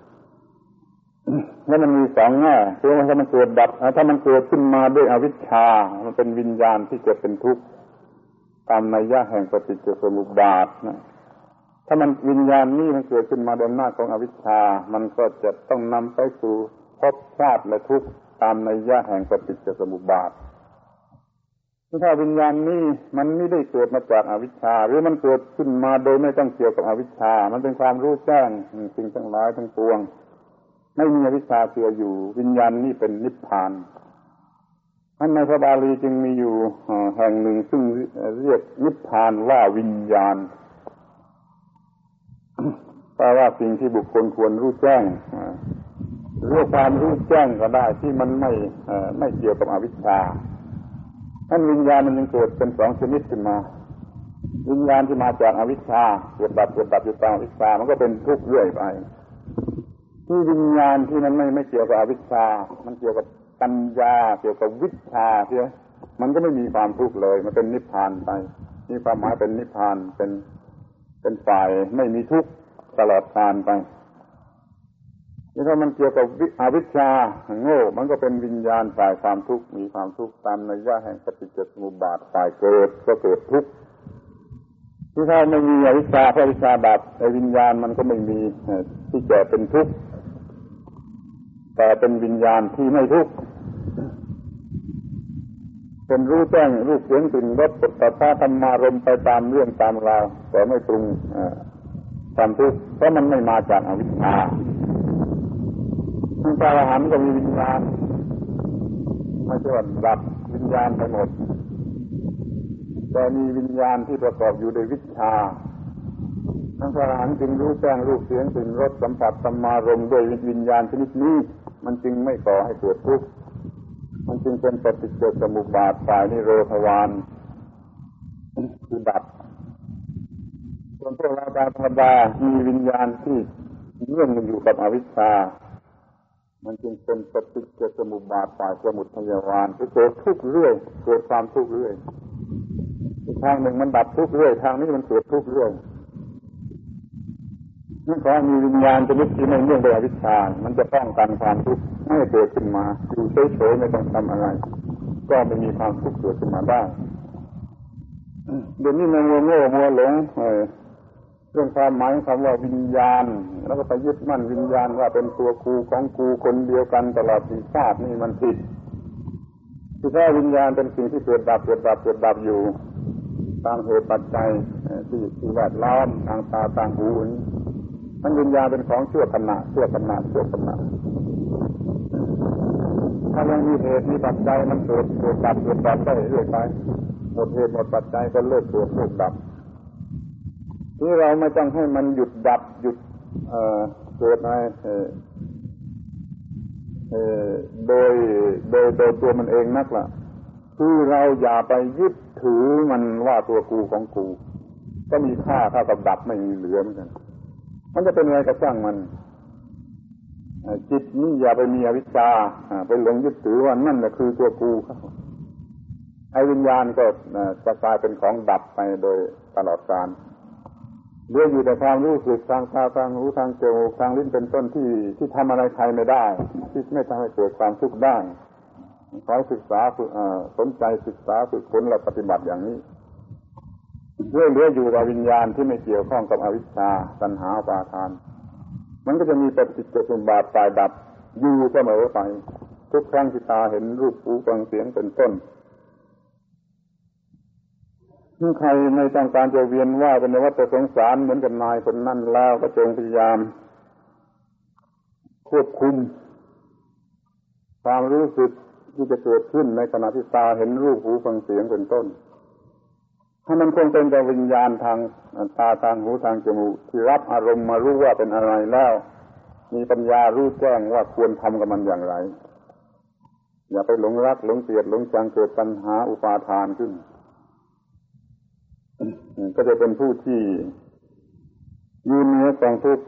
แล้วมันมีสองแง่คือว่าถ้ามันเกิดดับถ้ามันเกิดขึ้นมาด้วยอวิชชามันเป็นวิญญาณที่เกิดเป็นทุกข์ตามนัยยะแห่งปฏิจจสมุปบาทนะถ้ามันวิญญาณนี้มันเกิดขึ้นมาโดยอำนาจของอวิชชามันก็จะต้องนำไปสู่ภพชาติและทุกข์ตามนัยยะแห่งปฏิจจสมุปบาทถ้าวิญญาณนี้มันไม่ได้เกิดมาจากอวิชชาหรือมันเกิดขึ้นมาโดยไม่ต้องเกี่ยวกับอวิชชามันเป็นความรู้แจ้งสิ่งทั้งหลายทั้งปวงไม่มีอวิชชาเจืออยู่วิญญาณนี้เป็นนิพพานอันในพระบาลีจึงมีอยู่แห่งหนึ่งซึ่งเรียกนิพพานว่าวิญญาณแปลว่าสิ่งที่บุคคลควรรู้แจ้งเรื่องความรู้แจ้งก็ได้ที่มันไม่ไม่เกี่ยวกับอวิชชาอันวิญญาณมันยังเกิดเป็นสองชนิดขึ้นมาวิญญาณที่มาจากอวิชชาเกิดดับเกิดดับอยู่ตามอวิชชามันก็เป็นทุกข์เรื่อยไปที่วิญญาณที่มันไม่ไม่เกี่ยวกับอวิชชามันเกี่ยวกับปัญญาเกี่ยวกับวิชาเพี้ยมันก็ไม่มีความทุกข์เลยมันเป็นนิพพานไปนี่ความหมายเป็นนิพพานเป็นเป็นฝ่ายไม่มีทุกข์ตลอดกาลไปนี่ถ้ามันเกี่ยวกับอวิชชาโง่มันก็เป็นวิญญาณฝ่ายความทุกข์มีความทุกข์ตามนัยยะแห่งปฏิจจสมุปบาทฝ่ายเกิดก็เกิดทุกข์ที่ถ้าไม่มีอวิชชาเพราะอวิชชาดับในวิญญาณมันก็ไม่มีที่จะเป็นทุกข์แต่เป็นวิญญาณที่ไม่ทุกข์เป็นรู้แจ้งรูปเสียงกลิ่นรสปุถะธรรมารมณ์ไปตามเรื่องตามราวแต่ไม่ปรุงความทุกข์เพราะมันไม่มาจากอวิชชาพระอรหันต์ก็มีวิญญาณไม่ใช่ว่าดับวิญญาณไปหมดแต่มีวิญญาณที่ประกอบอยู่ด้วยวิชชาพระอรหันต์จึงรู้แจ้งรูปเสียงกลิ่นรสสัมผัสธรรมารมณ์ด้วยวิญญาณชนิดนี้มันจึงไม่ก่อให้เกิดทุกข์มันจึงเป็นปฏิจจสมุปบาทฝ่ายนิโรธวารคือดับส่วนพวกเราตามธรรมดามีวิญญาณที่เนื่องอยู่กับอวิชชามันจึงเป็นปฏิจจสมุปบาทฝ่ายสมุทัยวารคือเกิดทุกข์เรื่อยเกิดความทุกข์เรื่อยอีกทางหนึ่งมันดับทุกข์เรื่อยทางนี้มันเกิดทุกข์เรื่อยนั่นขอมีวิญญาณชนิดที่ไม่เนื่องด้วยอวิชชามันจะป้องกันความทุกข์ไม่เกิดขึ้นมาอยู่เฉยๆไม่ต้องทำอะไรก็ไม่มีความทุกข์เกิดขึ้นมาได้เดี๋ยวนี้มันมัวโง่มัวหลงเรื่องความหมายคำว่าวิญญาณแล้วก็ไปยึดมั่นวิญญาณว่าเป็นตัวกูของกูคนเดียวกันตลอดปีชาตินี่มันผิดที่แท้วิญญาณเป็นสิ่งที่เกิดดับเกิดดับเกิดดับอยู่ตามเหตุปัจจัยที่ที่แวดล้อมทางตาทางหูนี้มันวิญญาณเป็นของชั่วขณะชั่วขณะชั่วขณะถ้ายังมีเหตุมีปัจจัยมันเกิดเกิดดับเกิดดับได้เรื่อยไปหมดเหตุหมดปัจจัยก็เลิกเกิดเลิกดับที่เราไม่ต้องให้มันหยุดดับหยุดเอ่อเกิดในเอ่อเอ่อโดยโดยโดยตัวมันเองนักล่ะคือเราอย่าไปยึดถือมันว่าตัวกูของกูก็มีค่าเท่ากับดับไม่มีเหลือเหมือนกันมันจะเป็นอะไรก็ช่างมันจิตนี่อย่าไปมีอวิชชาไปหลงยึดถือว่านั่นแหละคือตัวกูไอ้วิญญาณก็จะกลายเป็นของดับไปโดยตลอดกาลเหลืออยู่แต่ความรู้สึกทางตาทางหูทางจมูกทางลิ้นเป็นต้นที่ที่ทำอะไรใครไม่ได้ที่ไม่ทำให้เกิดความทุกข์ได้ขอศึกษาสนใจศึกษาฝึกฝนและปฏิบัติอย่างนี้เรื่อยเหลืออยู่กับวิญญาณที่ไม่เกี่ยวข้องกับอวิชชาตัณหาอุปาทานมันก็จะมีปฏิจจสมุปบาทตายดับอยู่เสมอไปทุกครั้งที่ตาเห็นรูปหูฟังเสียงเป็นต้นถ้าใครไม่ต้องการจะเวียนว่ายเป็นวัฏสงสารเหมือนกับนายคนนั้นแล้วก็จงพยายามควบคุมความรู้สึกที่จะเกิดขึ้นในขณะที่ตาเห็นรูปหูฟังเสียงเป็นต้นถ้ามันคงเป็นแต่วิญญาณทางตาทางหูทางจมูกที่รับอารมณ์มารู้ว่าเป็นอะไรแล้วมีปัญญารู้แจ้งว่าควรทำกับมันอย่างไรอย่าไปหลงรักหลงเกลียดหลงชังเกิดปัญหาอุปาทานขึ้นก็จะเป็นผู้ที่ยืนเหนือกองทุกข์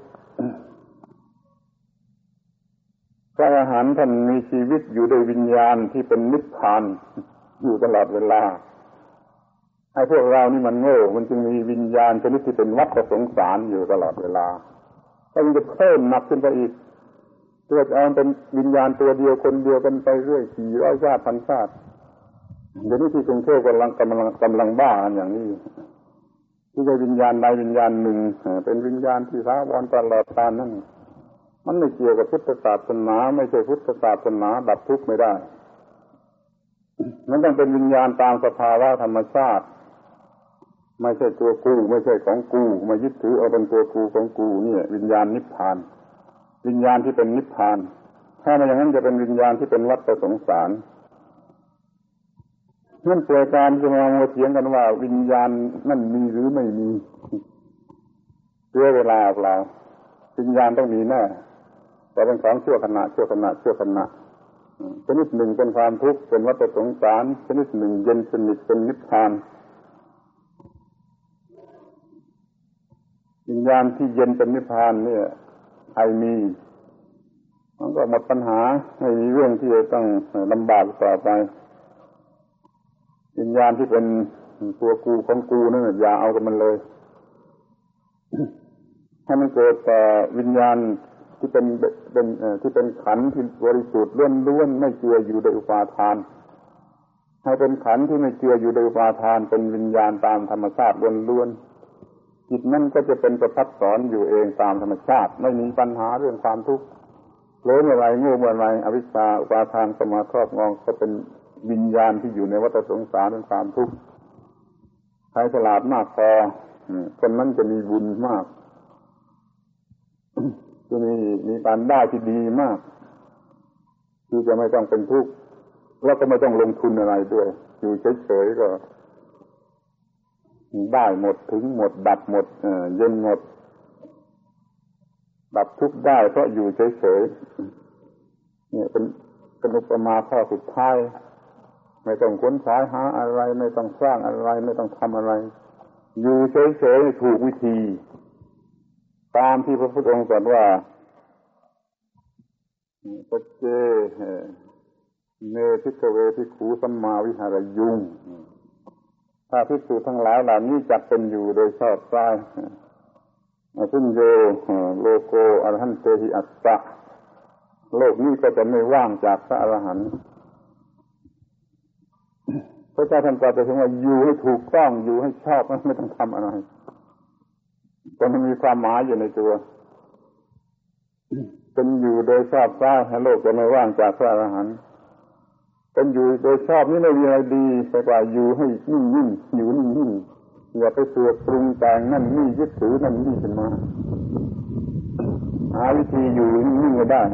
พระอรหันต์ท่านมีชีวิตอยู่โดยวิญญาณที่เป็นนิพพานอยู่ตลอดเวลาไอ้พวกเรานี่มันโง่มันจึงมีวิญญาณชนิดที่เป็นวัฏสงสารอยู่ตลอดเวลาต้องจะเพิ่มหนักขึ้นไปอีกเพื่อจะเอาเป็นวิญญาณตัวเดียวคนเดียวกันไปเรื่อยสี่ร้อยชาติพันชาติเดี๋ยวนี้ที่กรุงเทพกำลังกำลังกำลังบ้ากันอย่างนี้ที่จะวิญญาณใดวิญญาณหนึ่งเป็นวิญญาณที่ถาวรตลอดกาลนั่นมันไม่เกี่ยวกับพุทธศาสนาไม่ใช่พุทธศาสนาดับทุกข์ไม่ได้มันต้องเป็นวิญญาณตามสภาวะธรรมชาติไม่ใช่ตัวกูไม่ใช่ของกูมายึดถือเอาเป็นตัวกูของกูเนี่ยวิญญาณนิพพานวิญญาณที่เป็นนิพพานถ้าไม่อย่างนั้นจะเป็นวิญญาณที่เป็นวัฏสงสารนั่นเกิดการจะมาเถียงกันว่าวิญญาณนั่นมีหรือไม่มีเสียเวลาเปล่าวิญญาณต้องมีแน่แต่เป็นของชั่วขณะชั่วขณะชั่วขณะชนิดหนึ่งเป็นความทุกข์เป็นวัฏสงสารชนิดหนึ่งเย็นสนิทเป็นนิพพานวิญญาณที่เย็นเป็นนิพพานเนี่ยใครมีมันก็หมดปัญหาไม่มีเรื่องที่จะต้องลำบากต่อไปวิญญาณที่เป็นตัวกูของกูนั่นอย่าเอากับมันเลยให้มันเกิดแต่วิญญาณที่เป็นเป็นที่เป็นขันธ์ที่บริสุทธิ์ล้วนๆไม่เจืออยู่ในอุปาทานให้เป็นขันธ์ที่ไม่เจืออยู่ในอุปาทานเป็นวิญญาณตามธรรมชาติล้วนๆจิตนั่นก็จะเป็นประพัดสอนอยู่เองตามธรรมชาติไม่มีปัญหาเรื่องความทุกข์โลภอะไรโง่อะไรอวิชชาอุปาทานเข้ามาครอบงำก็เป็นวิญญาณที่อยู่ในวัฏสงสารเป็นความทุกข์ใครฉลาดมากพอคนนั้นจะมีบุญมากจะมีมีการได้ที่ดีมากคือจะไม่ต้องเป็นทุกข์แล้วก็ไม่ต้องลงทุนอะไรด้วยอยู่เฉยๆก็ได้หมดถึงหมดดับหมดเย็นหมดดับทุกข์ได้เพราะอยู่เฉยๆเนี่ยเป็นเป็นอุปมาข้อสุดท้ายไม่ต้องค้นคว้าหาอะไรไม่ต้องสร้างอะไรไม่ต้องทำอะไรอยู่เฉยๆถูกวิธีตามที่พระพุทธองค์ตรัสว่าปัจเจเนภิกขเวภิกขุสัมมาวิหารยุงถ้าภิกษุทั้งหลายเหล่านี้จักเป็นอยู่โดยชอบใจสุญโยโลโกอรหันเตหิอัสสะโลกนี้ก็จะไม่ว่างจากพระอรหันต์พระเจ้าท่านตรัสถึงว่าอยู่ให้ถูกต้องอยู่ให้ชอบไม่ต้องทำอะไรแต่มันมีความหมายอยู่ในตัวเป็นอยู่โดยชอบใจให้โลกจะไม่ว่างจากพระอรหันต์เป็นอยู่โดยชอบนี่ไม่มีอะไรดีแต่ว่าอยู่ให้นิ่งๆอยู่นิ่งๆอย่าไปเสือกปรุงแต่งนั่นนี่ยึดถือนั่นนี่ขึ้นมาหาวิธีอยู่นิ่งๆก็ได้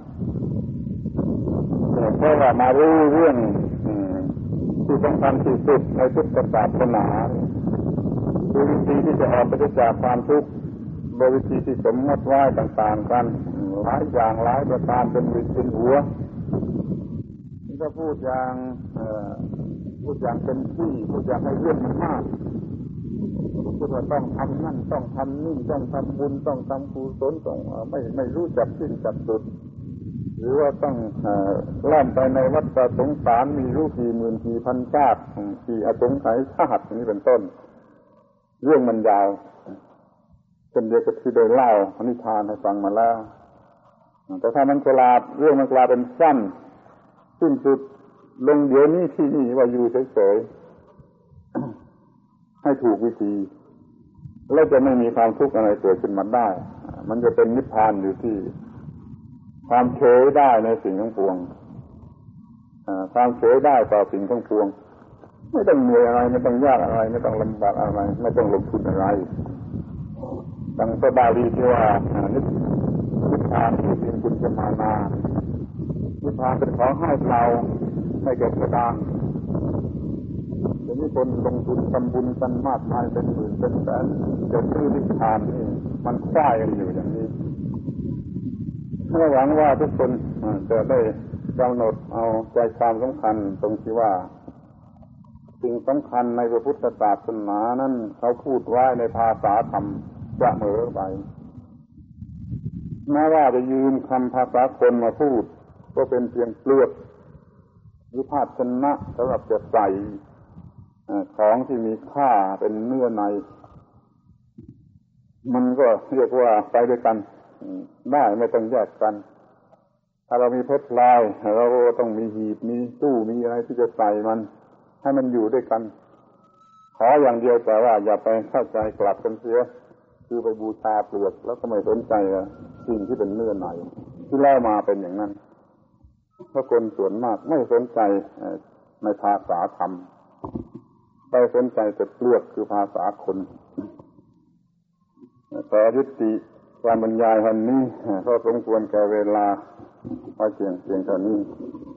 เพราะว่ามารู้เรื่องที่สำคัญที่สุดในพุทธศาสนาคือวิธีที่จะออกไปจากความทุกข์โดยวิธีที่สมมติไว้ต่างๆกันหลายอย่างหลายประการเป็นวิเป็นหัวนี่ก็พูดอย่างพูดอย่างเป็นที่พูดอย่างให้เรื่องมันมากพูดว่าต้องทำนั่นต้องทำนี่ต้องทำบุญต้องทำกุศลต้องไม่ไม่รู้จักสิ้นจักสุดหรือว่าต้องล่อนไปในวัฏสงสารมีรู้กี่หมื่นกี่พันชาติกี่อสงไขยชาตินี้เป็นต้นเรื่องมันยาวเป็นเดียวกับที่ได้เล่านิทานให้ฟังมาแล้วแต่ถ้ามันกลาดเรื่องมันกลาเป็นสั้นสิ้นสุดลงเดี๋ยวนี้ที่นี่ว่าอยู่เฉยๆให้ถูกวิธีแล้วจะไม่มีความทุกข์อะไรเกิดขึ้นมาได้มันจะเป็นนิพพานอยู่ที่ความเฉยได้ในสิ่งทั้งปวงความเฉยได้ต่อสิ่งทั้งปวงไม่ต้องเหนื่อยอะไรไม่ต้องยากอะไรไม่ต้องลำบากอะไรไม่ต้องลงทุนอะไรดังพระบาลีที่ว่านิพพานที่เป็นกุญแจมานานิพพานเป็นของให้เราไม่เกิดกระด้างเดี๋ยวนี้คนลงทุนทำบุญกันมากมายเป็นหมื่นเป็นแสนจะซื้อนิพพานนี่มันคว้ากันอยู่อย่างนี้ถ้าหวังว่าทุกคนจะได้กำหนดเอาใจความสำคัญตรงที่ว่าสิ่งสำคัญในพระพุทธศาสนานั้นเขาพูดไว้ในภาษาธรรมเสมอไปแม้ว่าจะยืมคำภาษาคนมาพูดก็เป็นเพียงเปลือกหรือภาชนะสำหรับจะใส่ของที่มีค่าเป็นเนื้อในมันก็เรียกว่าไปด้วยกันได้ไม่ต้องแยกกันถ้าเรามีเพชรลายเราก็ต้องมีหีบมีตู้มีอะไรที่จะใส่มันให้มันอยู่ด้วยกันขออย่างเดียวแต่ว่าอย่าไปเข้าใจกลับกันเสียคือไปบูชาเปลือกแล้วก็ไม่สนใจสิ่งที่เป็นเนื้อในที่เล่ามาเป็นอย่างนั้นเพราะคนส่วนมากไม่สนใจในภาษาธรรมไปสนใจแต่เปลือกคือภาษาคนแต่ยุติการบรรยายวันนี้ก็สมควรแก่เวลาพอเพียงเพียงเท่านี้